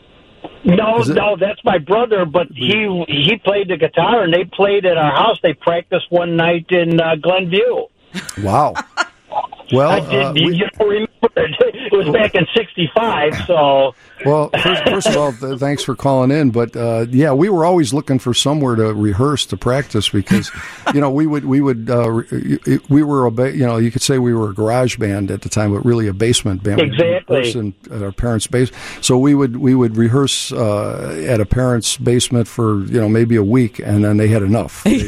No, Is it- no, that's my brother, but he he played the guitar, and they played at our house. They practiced one night in uh, Glenview. wow. Well, I did, uh, you, we- you don't remember it. It was back in sixty-five, so... Well, first, first of all, th- thanks for calling in. But uh, yeah, we were always looking for somewhere to rehearse, to practice, because you know we would we would uh, re- we were a ba- you know you could say we were a garage band at the time, but really a basement band. We'd Exactly. rehearse in, at our parents' base. So we would we would rehearse uh, at a parent's basement for you know maybe a week, and then they had enough. They-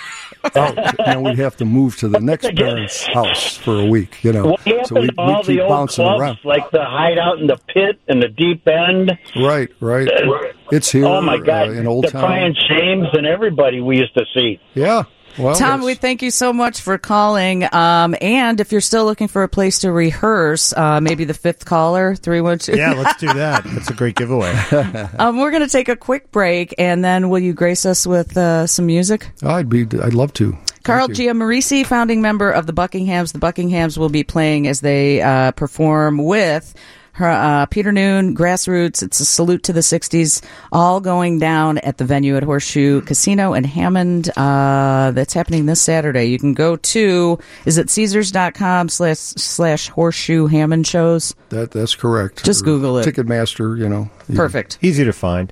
and then we'd have to move to the next parent's house for a week. You know, What happened so we to all keep the old bouncing clubs, around. like the Hideout in the Pit and the Deep End? Right, right. It's here. Oh, my God. uh, in Old the Town. Crying Shames and everybody we used to see. Yeah. Well, Tom, that's- we thank you so much for calling. Um, and if you're still looking for a place to rehearse, uh, maybe the fifth caller, three one two. Yeah, let's do that. That's a great giveaway. Um, we're going to take a quick break, and then will you grace us with uh, some music? I'd be. I'd love to. Carl Thank you. Giammarisi, founding member of the Buckinghams. The Buckinghams will be playing as they uh, perform with her, uh, Peter Noon, Grassroots. It's a salute to the sixties, all going down at the venue at Horseshoe Casino in Hammond. Uh, that's happening this Saturday. You can go to, is it Caesars.com slash, slash Horseshoe Hammond shows? That that's correct. Just Or Google it. Ticketmaster. You know. you- Perfect. Easy to find.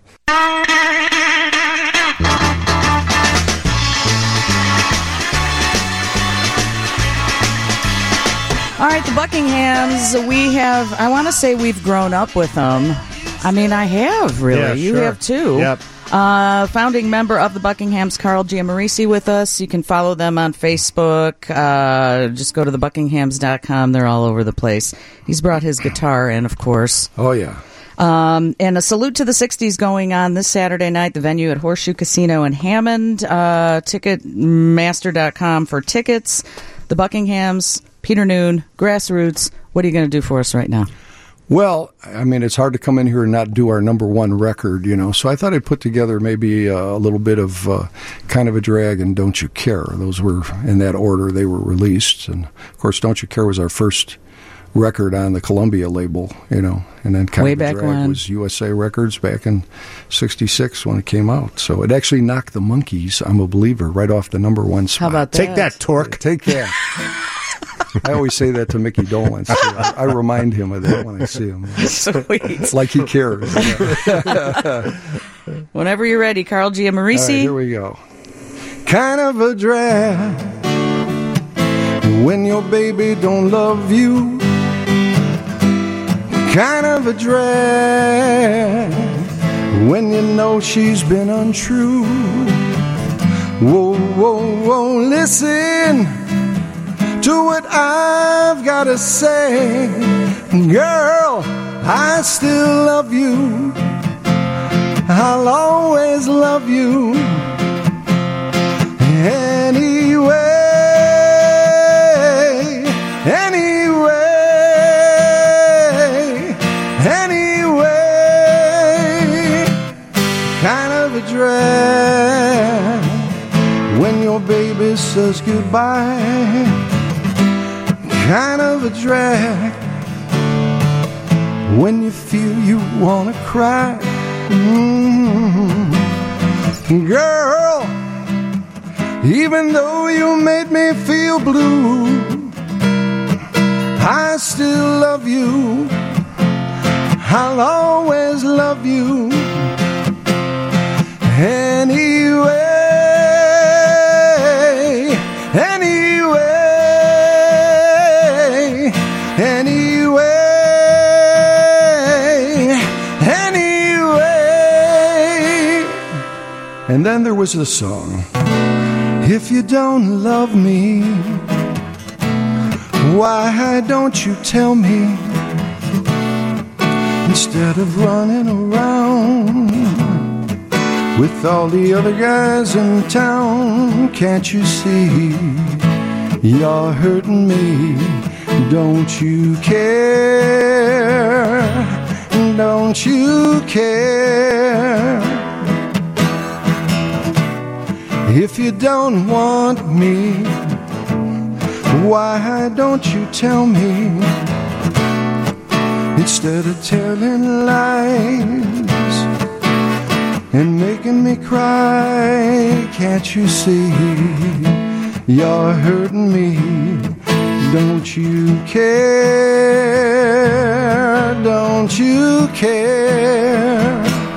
All right, the Buckinghams, we have, I want to say we've grown up with them. I mean, I have, really. Yeah, you sure. have, too. Yep. Uh, founding member of the Buckinghams, Carl Giammarisi, with us. You can follow them on Facebook. Uh, just go to the buckinghams dot com. They're all over the place. He's brought his guitar in, of course. Oh yeah. Um, and a salute to the sixties going on this Saturday night, the venue at Horseshoe Casino in Hammond. Uh, Ticketmaster dot com for tickets. The Buckinghams, Peter Noon, Grassroots. What are you going to do for us right now? Well, I mean, it's hard to come in here and not do our number one record, you know. So I thought I'd put together maybe uh, a little bit of uh, Kind of a Drag and Don't You Care. Those were in that order they were released, and of course, Don't You Care was our first record on the Columbia label, you know, and then kind Way of a back drag when. was U S A Records back in sixty-six when it came out. So it actually knocked the Monkees, I'm a Believer, right off the number one spot. How about that? Take that, Torque. Take that. I always say that to Mickey Dolenz. Too. I, I remind him of that when I see him. Sweet. Like he cares. Whenever you're ready, Carl All right, Giammarisi. here we go. Kind of a drag when your baby don't love you. Kind of a drag when you know she's been untrue. Whoa, whoa, whoa, listen to what I've got to say. Girl, I still love you. I'll always love you. Anyway, anyway, anyway. Kind of a drag when your baby says goodbye. Kind of a drag when you feel you want to cry. Mm. Girl, even though you made me feel blue, I still love you. I'll always love you. Anyway, anyway, anyway, anyway. And then there was the song. If you don't love me, why don't you tell me? Instead of running around with all the other guys in town, can't you see you're hurting me? Don't you care? Don't you care? If you don't want me, why don't you tell me? Instead of telling lies and making me cry, can't you see you're hurting me? Don't you care? Don't you care?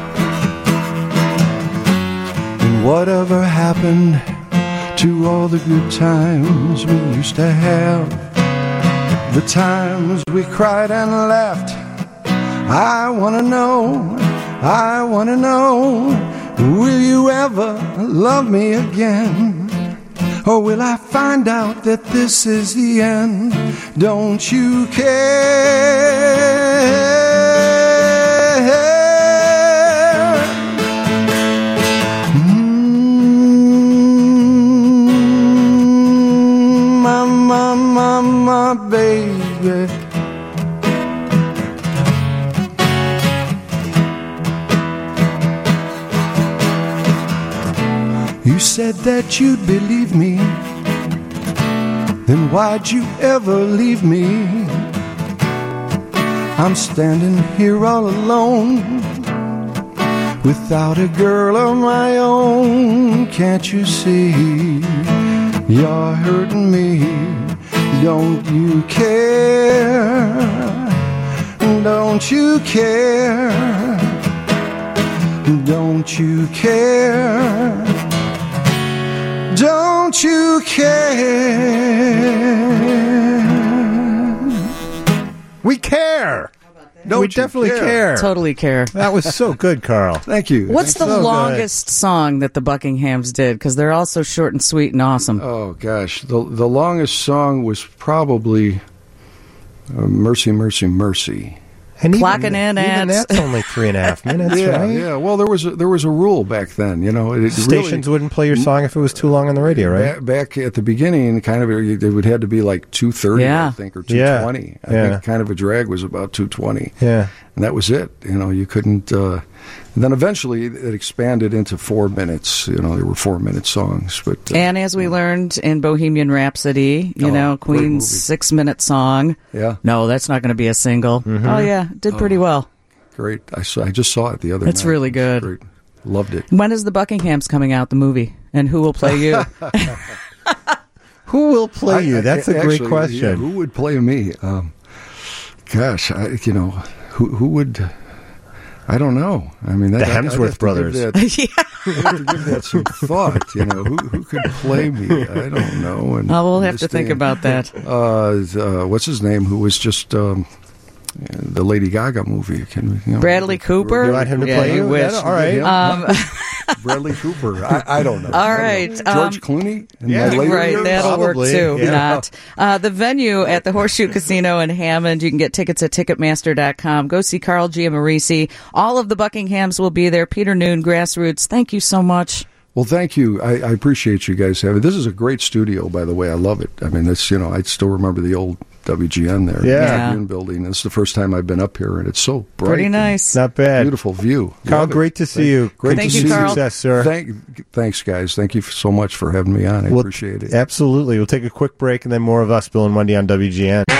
Whatever happened to all the good times we used to have? The times we cried and laughed. I wanna know, I wanna know, will you ever love me again? Or will I find out that this is the end? Don't you care? My baby, you said that you'd believe me, then why'd you ever leave me? I'm standing here all alone without a girl of my own. Can't you see you're hurting me? Don't you care? Don't you care? Don't you care? Don't you care? We care. Don't we you definitely care? care. Totally care. That was so good, Carl. Thank you. What's the so good. longest song that the Buckinghams did? Because they're all so short and sweet and awesome. Oh gosh, the the longest song was probably uh, "Mercy, Mercy, Mercy." And Clocking even, in even at- that's only three and a half minutes, yeah, right? yeah. Well, there was a, there was a rule back then, you know. It Stations really, wouldn't play your song if it was too long on the radio, right? Back, back at the beginning, kind of, it would have to be like two thirty, Yeah. I think, or two Yeah. twenty. I Yeah. think kind of a drag was about two twenty. Yeah. And that was it. You know, you couldn't uh, And then eventually it expanded into four minutes. You know, there were four-minute songs. But uh, And as we learned in Bohemian Rhapsody, you Oh, know, great Queen's movie. six-minute song. Yeah. No, that's not going to be a single. Oh, yeah, did pretty well. great. I saw. I just saw it the other It's night. really It was good. Great. Loved it. When is the Buckinghams coming out, the movie? And who will play you? Who will play I- you? I- That's a actually, great question. yeah, who would play me? Um, gosh, I, you know, who who would? I don't know. I mean, that, The I'd- I'd have to Hemsworth give brothers. that- I'd have to give that some thought. You know, who who could play me? I don't know. And Oh, we'll have this to think day- about that. Uh, uh, what's his name? Who was just um, the Lady Gaga movie? Can we, you know, Bradley Cooper? You want him to Yeah, play you you? wish. Yeah, all right. Um, Bradley Cooper. I, I don't know. All I don't right, know. George um, Clooney. In yeah, my later right, years? that'll Probably, work too. yeah. Not uh, the venue at the Horseshoe Casino in Hammond. You can get tickets at Ticketmaster dot com. Go see Carl Giammarisi. All of the Buckinghams will be there. Peter Noon, Grassroots. Thank you so much. Well, thank you. I, I appreciate you guys having. This is a great studio, by the way. I love it. I mean, it's you know, I still remember the old W G N there, Yeah. the Tribune building. It's the first time I've been up here, and it's so bright, Pretty and nice. Not bad. beautiful view. Carl, Love it. great to see Thank- you. Great Thank to you, see Carl. Success, sir. Thank, thanks, guys. Thank you so much for having me on. I Well, appreciate it. Absolutely. We'll take a quick break and then more of us, Bill and Wendy, on W G N.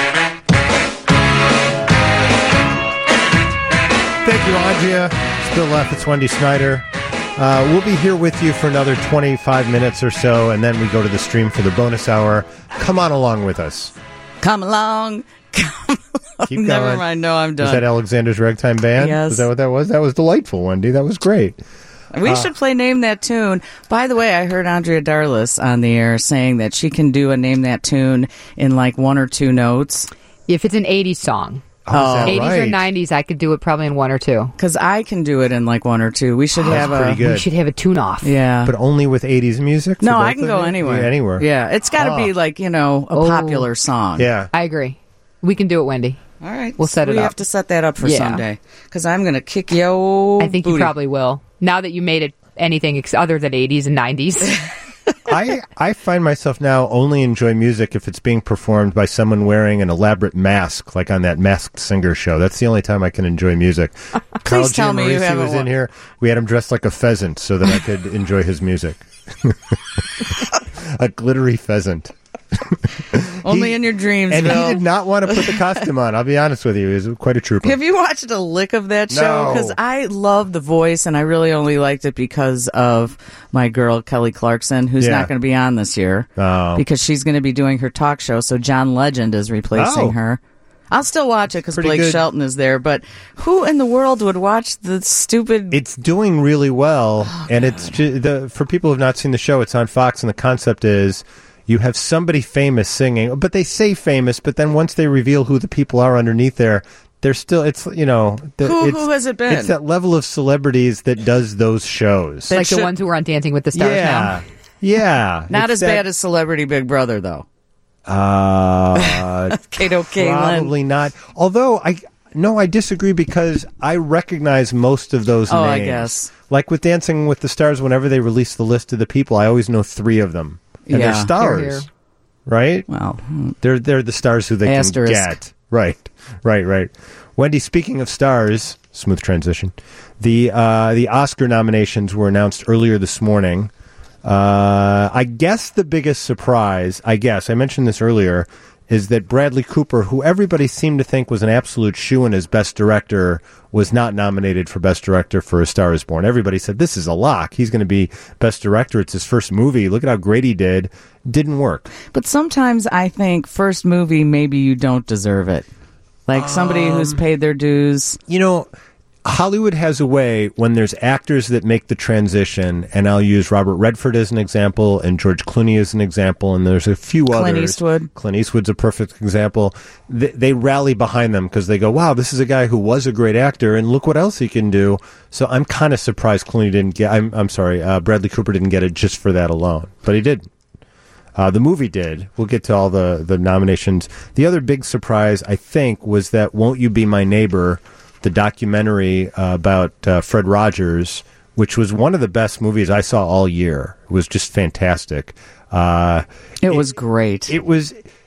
Thank you, Andrea. It's Bill Leff. It's Wendy Snyder. Uh, we'll be here with you for another twenty-five minutes or so, and then we go to the stream for the bonus hour. Come on along with us. Come along. Come along. Keep Never going. mind. No, I'm Was that done. Alexander's Ragtime Band? Yes. Is that what that was? That was delightful, Wendy. That was great. We should play Name That Tune. By the way, I heard Andrea Darlis on the air saying that she can do a Name That Tune in like one or two notes. If it's an eighties song, Oh, is that eighties or right? nineties, I could do it probably in one or two. Because I can do it in like one or two. We should have That's pretty a. good. We should have a tune-off. Yeah. But only with eighties music? for no, both I can of go you? anywhere. Yeah, anywhere. Yeah. It's got to Oh. be like, you know, a Oh. popular song. Yeah. I agree. We can do it, Wendy. All right. We'll set it we up. have to set that up for Yeah. someday. Because I'm going to kick yo. I think you booty. probably will. Now that you made it anything ex- other than eighties and nineties. I I find myself now only enjoy music if it's being performed by someone wearing an elaborate mask, like on that Masked Singer show. That's the only time I can enjoy music. Carl tell me you Giammarisi haven't was wa- in here. We had him dressed like a pheasant so that I could enjoy his music. A glittery pheasant. Only He- in your dreams, And Bill. he did not want to put the costume on. I'll be honest with you. He was quite a trooper. Have you watched a lick of that show? No. Because I love the voice, and I really only liked it because of my girl Kelly Clarkson, who's Yeah. not going to be on this year Oh. because she's going to be doing her talk show. So John Legend is replacing Oh. her. I'll still watch it because Pretty Blake good. Shelton is there. But who in the world would watch the stupid? It's doing really well, Oh, and it's ju- the for people who have not seen the show. It's on Fox, and the concept is you have somebody famous singing, but they say famous, but then once they reveal who the people are underneath there, they're still. It's you know, the, Who- it's, who has it been? It's that level of celebrities that does those shows. They like should- the ones who were on Dancing with the Stars yeah, now. yeah, Not It's as that- bad as Celebrity Big Brother, though. Uh, Kato Kaelin. probably not. Although I no, I disagree because I recognize most of those Oh, I names. guess. Like with Dancing with the Stars, whenever they release the list of the people, I always know three of them, and Yeah. they're stars, Here, here. right? Well, They're they're the stars who they Asterisk. can get. Right, right, right. Wendy, speaking of stars, smooth transition. The uh, the Oscar nominations were announced earlier this morning. Uh, I guess the biggest surprise, I guess, I mentioned this earlier, is that Bradley Cooper, who everybody seemed to think was an absolute shoo-in as Best Director, was not nominated for Best Director for A Star Is Born. Everybody said, this is a lock. He's going to be Best Director. It's his first movie. Look at how great he did. Didn't work. but sometimes I think first movie, maybe you don't deserve it. Like somebody who's Um, paid their dues. You know, Hollywood has a way when there's actors that make the transition, and I'll use Robert Redford as an example and George Clooney as an example, and there's a few Clint others. Eastwood. Clint Eastwood's a perfect example. They, they rally behind them because they go, wow, this is a guy who was a great actor, and look what else he can do. So I'm kind of surprised Clooney didn't get, I'm, I'm sorry, uh, Bradley Cooper didn't get it just for that alone. But he did. Uh, the movie did. We'll get to all the, the nominations. The other big surprise, I think, was that Won't You Be My Neighbor, the documentary uh, about uh, Fred Rogers, which was one of the best movies I saw all year. It was just fantastic. Uh, It was great. It was.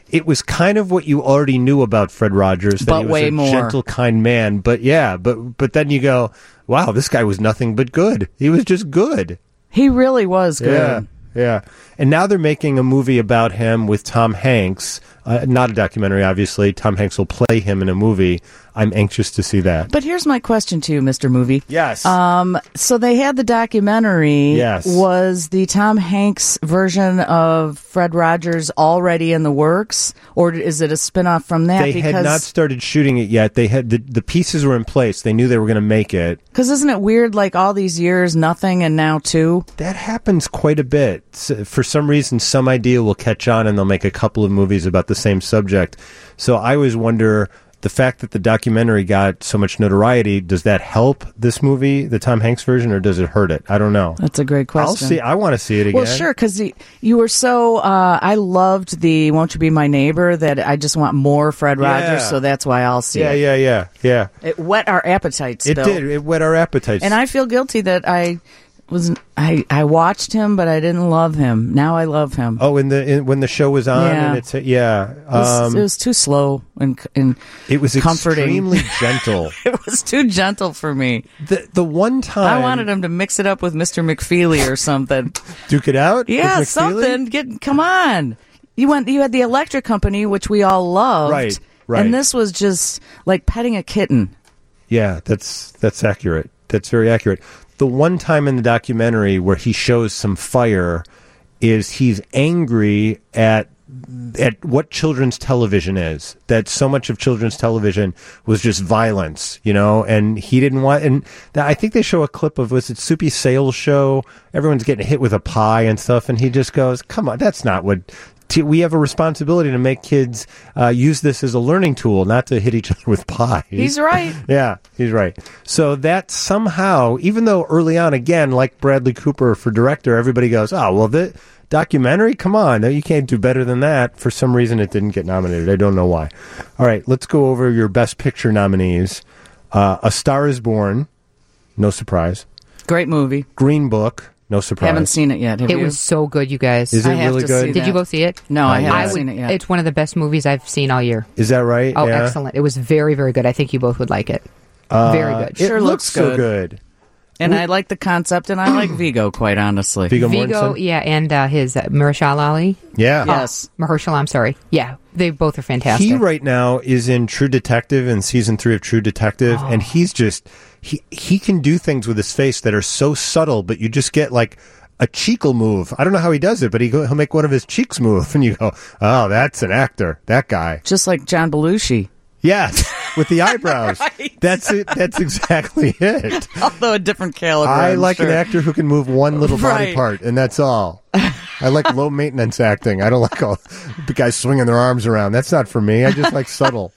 it was kind of what you already knew about Fred Rogers, that But he was way a more. gentle, kind man. But yeah, but but then you go, wow, this guy was nothing but good. He was just good. He really was good. Yeah, yeah. And now they're making a movie about him with Tom Hanks. Uh, not a documentary, obviously. Tom Hanks will play him in a movie. I'm anxious to see that. But here's my question to you, Mister Movie. Yes. Um, so they had the documentary. Yes. Was the Tom Hanks version of Fred Rogers already in the works, or is it a spinoff from that? They because had not started shooting it yet. They had the, the pieces were in place. They knew they were going to make it. Because isn't it weird? Like all these years, nothing, and now two. That happens quite a bit. S- For some reason, some idea will catch on, and they'll make a couple of movies about the same subject. So I always wonder, the fact that the documentary got so much notoriety, does that help this movie, the Tom Hanks version, or does it hurt it? I don't know. That's a great question. I'll see. I want to see it again. Well, sure, because you were so. Uh, I loved the "Won't You Be My Neighbor" that I just want more Fred Rogers, Yeah. so that's why I'll see Yeah, it. yeah, yeah, yeah. It whet our appetites. It Bill. did. It whet our appetites. And I feel guilty that I was. I I watched him, but I didn't love him. Now I love him. Oh, in the in, when the show was on, Yeah. and it's yeah, It was, um, it was too slow and and it was comforting. extremely gentle. It was too gentle for me. The the one time I wanted him to mix it up with Mister McFeely or something. Duke it out. Yeah, with McFeely? something. Get come on. You went. You had the Electric Company, which we all loved, Right, right. And this was just like petting a kitten. Yeah, that's that's accurate. That's very accurate. The one time in the documentary where he shows some fire is he's angry at at what children's television is. That so much of children's television was just violence, you know, and he didn't want. And th- I think they show a clip of, was it Soupy Sales show? Everyone's getting hit with a pie and stuff, and he just goes, "Come on, that's not what." T- we have a responsibility to make kids uh, use this as a learning tool, not to hit each other with pies. He's right. Yeah, he's right. So that somehow, even though early on, again, like Bradley Cooper for director, everybody goes, oh, well, the documentary, come on, you can't do better than that. For some reason, it didn't get nominated. I don't know why. All right, let's go over your Best Picture nominees. Uh, A Star is Born, no surprise. Great movie. Green Book, no surprise. Haven't seen it yet. Have It you? was so good, you guys. Is it I have really to good? see Did you that. go see it? No, I Not haven't yet. I seen would, it yet. It's one of the best movies I've seen all year. Is that right? Oh, Yeah. excellent. It was very, very good. I think you both would like it. very Uh, good. It Sure looks looks so good. good. and I like the concept, and I like Vigo, quite honestly. Viggo Vigo, Mortensen? yeah, and uh, his uh, Mahershala Ali. Yeah. Yes. Mahershala, I'm sorry. Yeah, they both are fantastic. He right now is in True Detective in season three of True Detective, and he's just he he can do things with his face that are so subtle, but you just get like a cheek'll move. I don't know how he does it, but he go, he'll make one of his cheeks move, and you go, "Oh, that's an actor. That guy." Just like John Belushi, Yes, with the eyebrows. That's it. That's exactly it. although a different caliber. I I'm like sure. an actor who can move one little body Right. part, and that's all. I like low maintenance acting. I don't like all the guys swinging their arms around. That's not for me. I just like subtle.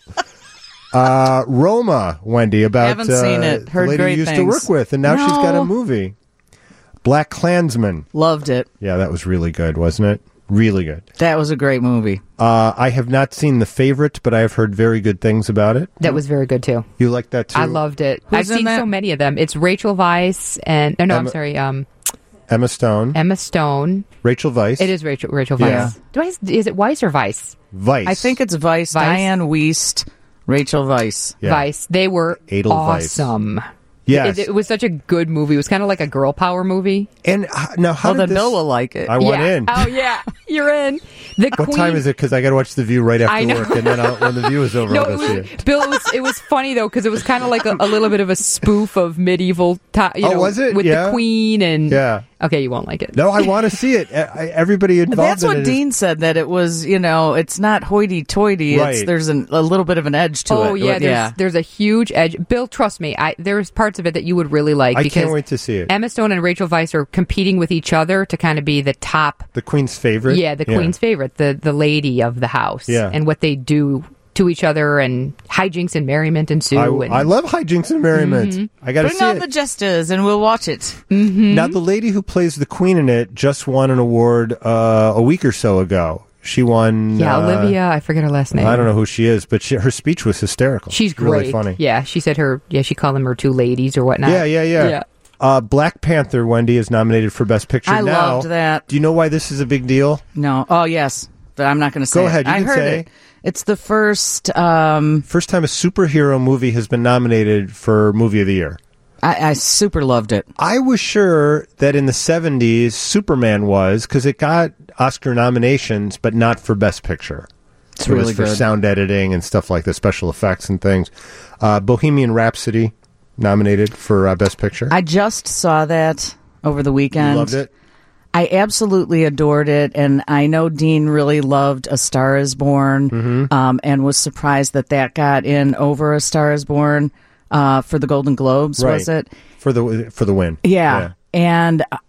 Uh, Roma, Wendy, about Haven't uh, seen it. Heard the lady great you used to things. work with, and now she's got a No. movie. Black Klansman. Loved it. Yeah, that was really good, wasn't it? Really good. That was a great movie. Uh, I have not seen The Favorite, but I have heard very good things about it. that was very good too. You like that too? I loved it. Who's I've in seen that? so many of them. It's Rachel Weisz and no, no, I'm Emma- sorry, um, Emma Stone, Emma Stone. Rachel Weisz. It is Rachel Rachel Weisz. Yeah. Do I, is it Weisz or Weiss? Weisz. I think it's Vice. Vice? Diane Wiest, Rachel Weisz. Yeah. Weisz. They were Edelweiss. awesome. Yes. It, it was such a good movie. It was kind of like a girl power movie. And uh, now, how Oh, did then this... Bill will like it. I want yeah. in. Oh yeah, you're in. The What Queen. time is it? Because I got to watch The View right I after know. work, and then I'll, when The View is over, No, I'll it go see was, it. Bill. It was it was funny though because it was kind of like a, a little bit of a spoof of medieval. Ti- you Oh, know, was it? with Yeah. the Queen and Yeah. Okay, you won't like it. No, I want to see it. I, everybody involved That's in what it is- Dean said, that it was, you know, it's not hoity-toity. It's, Right. there's an, a little bit of an edge to it. Oh yeah, there's, yeah. there's a huge edge. Bill, trust me, I there's parts of it that you would really like I because can't wait to see it. Emma Stone and Rachel Weisz are competing with each other to kind of be the top. The Queen's favorite? Yeah, the Queen's favorite, the the lady of the house, Yeah. and what they do to each other, and hijinks and merriment ensue. I, and, I love hijinks and merriment. Mm-hmm. I got to Bring see on it. the jesters and we'll watch it. Now, the lady who plays the Queen in it just won an award uh, a week or so ago. She won. yeah, uh, Olivia, I forget her last name. I don't know who she is, but she, her speech was hysterical. She's great. Really funny. Yeah, she said her. Yeah, she called them her two ladies or whatnot. Yeah, yeah, yeah. Yeah. Uh, Black Panther, Wendy, is nominated for Best Picture. I now, loved that. Do you know why this is a big deal? No. Oh, yes. but I'm not going to say Go it. ahead, you I can heard say. it. It's the first. Um, First time a superhero movie has been nominated for Movie of the Year. I, I super loved it. I was sure that in the seventies, Superman was, because it got Oscar nominations, but not for Best Picture. It's it really was for good. sound editing and stuff like the special effects and things. Uh, Bohemian Rhapsody nominated for uh, Best Picture. I just saw that over the weekend. You loved it? I absolutely adored it, and I know Dean really loved A Star Is Born, Mm-hmm. um, and was surprised that that got in over A Star Is Born uh, for the Golden Globes. Right. Was it? For the for the win. Yeah, and uh,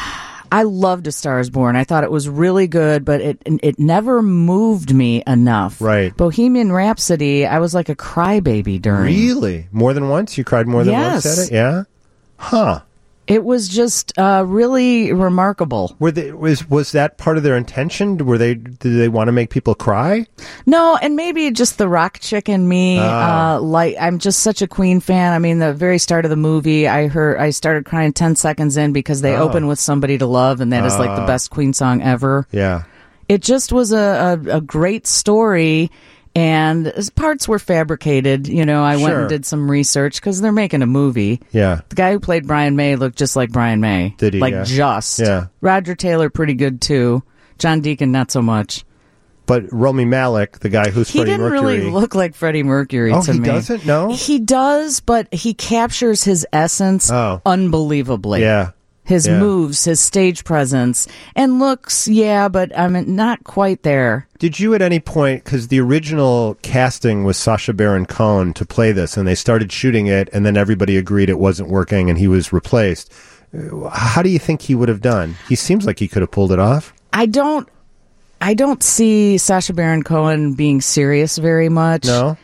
I loved A Star Is Born. I thought it was really good, but it it never moved me enough. Right. Bohemian Rhapsody, I was like a crybaby during. Really? More than once? You cried more than Yes. once at it? Yeah? Huh. It was just uh, really remarkable. Were they, was was that part of their intention? Were they did they want to make people cry? No, and maybe just the rock chick in me. Ah. Uh, like I'm just such a Queen fan. I mean, the very start of the movie, I heard I started crying ten seconds in because they Oh. open with "Somebody to Love," and that is like the Ah. best Queen song ever. Yeah. It just was a, a, a great story. And parts were fabricated. You know, I went Sure. and did some research because they're making a movie. Yeah. The guy who played Brian May looked just like Brian May. Did he? Like, Yeah. just. Yeah. Roger Taylor, pretty good, too. John Deacon, not so much. But Rami Malek, the guy who's He Freddie didn't Mercury. really look like Freddie Mercury Oh, to he me. doesn't? No? He does, but he captures his essence Oh. unbelievably. Yeah. His Yeah. moves, his stage presence, and looks, yeah, but I'm not quite there. Did you at any point, because the original casting was Sacha Baron Cohen to play this, and they started shooting it, and then everybody agreed it wasn't working, and he was replaced. Uh, How do you think he would have done? He seems like he could have pulled it off. I don't, I don't see Sacha Baron Cohen being serious very much. No?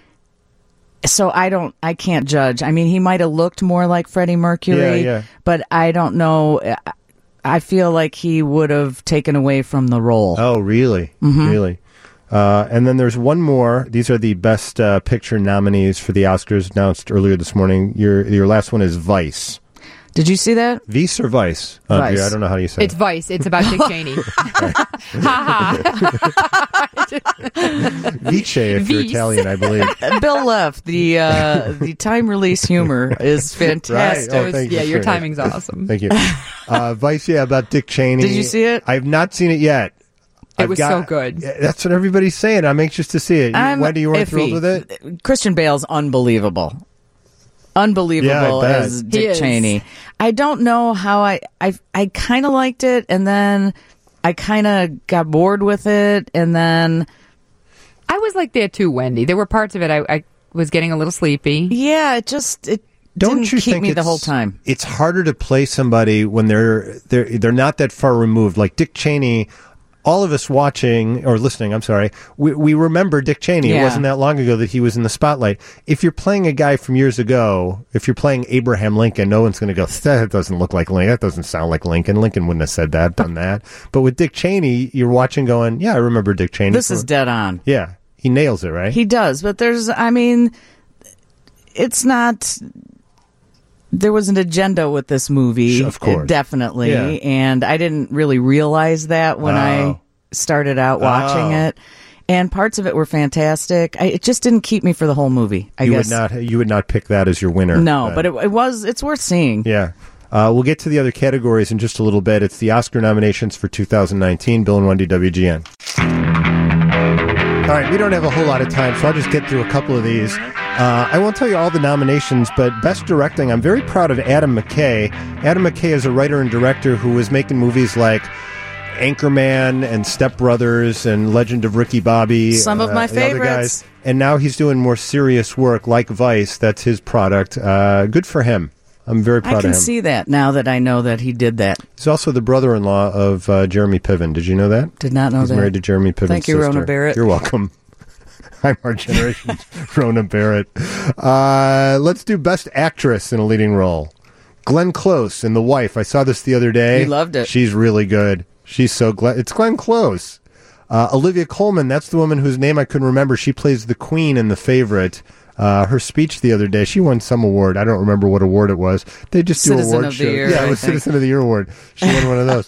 So I don't, I can't judge. I mean, he might have looked more like Freddie Mercury, Yeah, yeah. but I don't know. I feel like he would have taken away from the role. Oh, really? Mhm. Really? Uh, and then there's one more. These are the best uh, picture nominees for the Oscars announced earlier this morning. Your your last one is Vice. Did you see that? Vice or Vice? Vice. I don't know how you say It's it. Vice. It's about Dick Cheney. Vice, if you're Vice. Italian, I believe. Bill left. The uh, the time release humor is fantastic. Right. Oh, thank you yeah, your for that. timing's awesome. Thank you. Uh, Vice, yeah, about Dick Cheney. Did you see it? I've not seen it yet. It I've was got- so good. Yeah, That's what everybody's saying. I'm anxious to see it. You- I'm Wendy, you weren't iffy. thrilled with it? Christian Bale's unbelievable. Unbelievable Yeah, I bet. as He Dick is. Cheney. I don't know how I I I kind of liked it, and then I kind of got bored with it, and then I was like that too, Wendy. There were parts of it I, I was getting a little sleepy. yeah, it just it Don't didn't you keep think me the it's- whole time. It's harder to play somebody when they're they're they're not that far removed. Like Dick Cheney, all of us watching or listening, I'm sorry, we we remember Dick Cheney. It Yeah. wasn't that long ago that he was in the spotlight. If you're playing a guy from years ago, if you're playing Abraham Lincoln, no one's going to go, that doesn't look like Lincoln. That doesn't sound like Lincoln. Lincoln wouldn't have said that, done that. But with Dick Cheney, you're watching going, yeah, I remember Dick Cheney. This is dead on. Yeah, he nails it, right? He does, but there's, I mean, it's not. There was an agenda with this movie, Sure, of course. definitely, Yeah. and I didn't really realize that when Oh. I started out watching Oh. it. And parts of it were fantastic. I, it just didn't keep me for the whole movie. I you guess would not you would not pick that as your winner. no, then. but it, it was. It's worth seeing. Yeah. Uh, we'll get to the other categories in just a little bit. It's the Oscar nominations for two thousand nineteen. Bill and Wendy, W G N. All right, we don't have a whole lot of time, so I'll just get through a couple of these. Uh, I won't tell you all the nominations, but Best Directing, I'm very proud of Adam McKay. Adam McKay is a writer and director who was making movies like Anchorman and Step Brothers and Legend of Ricky Bobby. Some of my the other favorites. guys. And now he's doing more serious work like Vice. That's his product. Uh, good for him. I'm very proud I of can him. see that now that I know that he did that. He's also the brother-in-law of uh, Jeremy Piven. Did you know that? Did not know He's that. married to Jeremy Piven's Thank you, sister. Rona Barrett. You're welcome. I'm our generation's Rona Barrett. Uh, let's do Best Actress in a Leading Role. Glenn Close in The Wife. I saw this the other day. You loved it. She's really good. She's so glad. It's Glenn Close. Uh, Olivia Colman, that's the woman whose name I couldn't remember. She plays the Queen in The Favorite. Uh, her speech the other day, she won some award. I don't remember what award it was. They just do Citizen award of the shows. Year, Yeah, I it was think. Citizen of the Year award. She won one of those.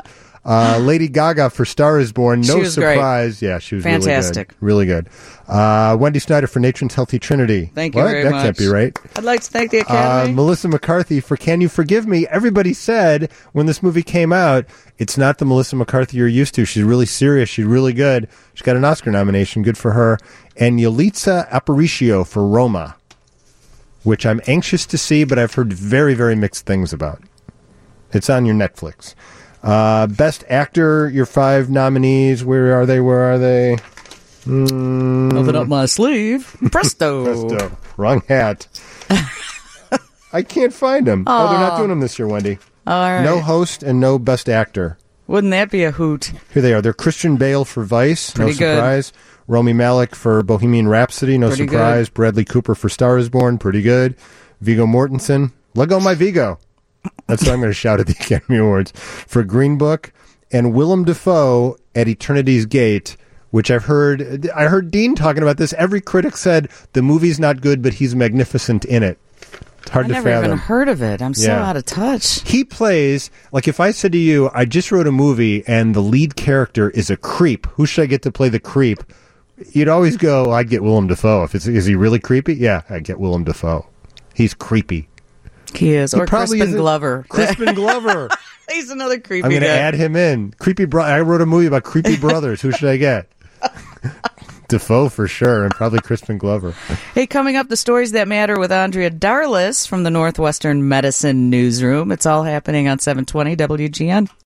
Uh, Lady Gaga for Star is Born. No She was great. surprise. Yeah, she was Fantastic. really good. Really good. Uh, Wendy Snyder for Natron's Healthy Trinity. Thank you what? very that much. That can't be right. I'd like to thank the Uh, Academy. Melissa McCarthy for Can You Forgive Me? Everybody said when this movie came out, it's not the Melissa McCarthy you're used to. She's really serious. She's really good. She got an Oscar nomination. Good for her. And Yalitza Aparicio for Roma, which I'm anxious to see, but I've heard very, very mixed things about. It's on your Netflix. Uh, Best Actor, your five nominees. Where are they? Where are they? Mm. Nothing up my sleeve. Presto. Presto. Wrong hat. I can't find them. Oh, they're not doing them this year, Wendy. All right. No host and no Best Actor. Wouldn't that be a hoot? Here they are. They're Christian Bale for Vice. Pretty no good. surprise. Rami Malek for Bohemian Rhapsody. No Pretty surprise. good. Bradley Cooper for Star is Born. Pretty good. Viggo Mortensen. Let go my Vigo. That's what I'm going to shout at the Academy Awards. For Green Book. And Willem Dafoe at Eternity's Gate, which I've heard. I heard Dean talking about this. Every critic said the movie's not good, but he's magnificent in it. It's hard I to never fathom. even heard of it. I'm so Yeah. out of touch. He plays, like if I said to you, I just wrote a movie and the lead character is a creep. Who should I get to play the creep? You'd always go, I'd get Willem Dafoe. If it's, is he really creepy? Yeah, I'd get Willem Dafoe. He's creepy. He is. He Or probably Crispin isn't- Glover. Crispin Glover. He's another creepy I'm going to guy. add him in. Creepy bro- I wrote a movie about creepy brothers. Who should I get? Defoe for sure, and probably Crispin Glover. Hey, coming up, the stories that matter with Andrea Darlis from the Northwestern Medicine Newsroom. It's all happening on seven twenty W G N.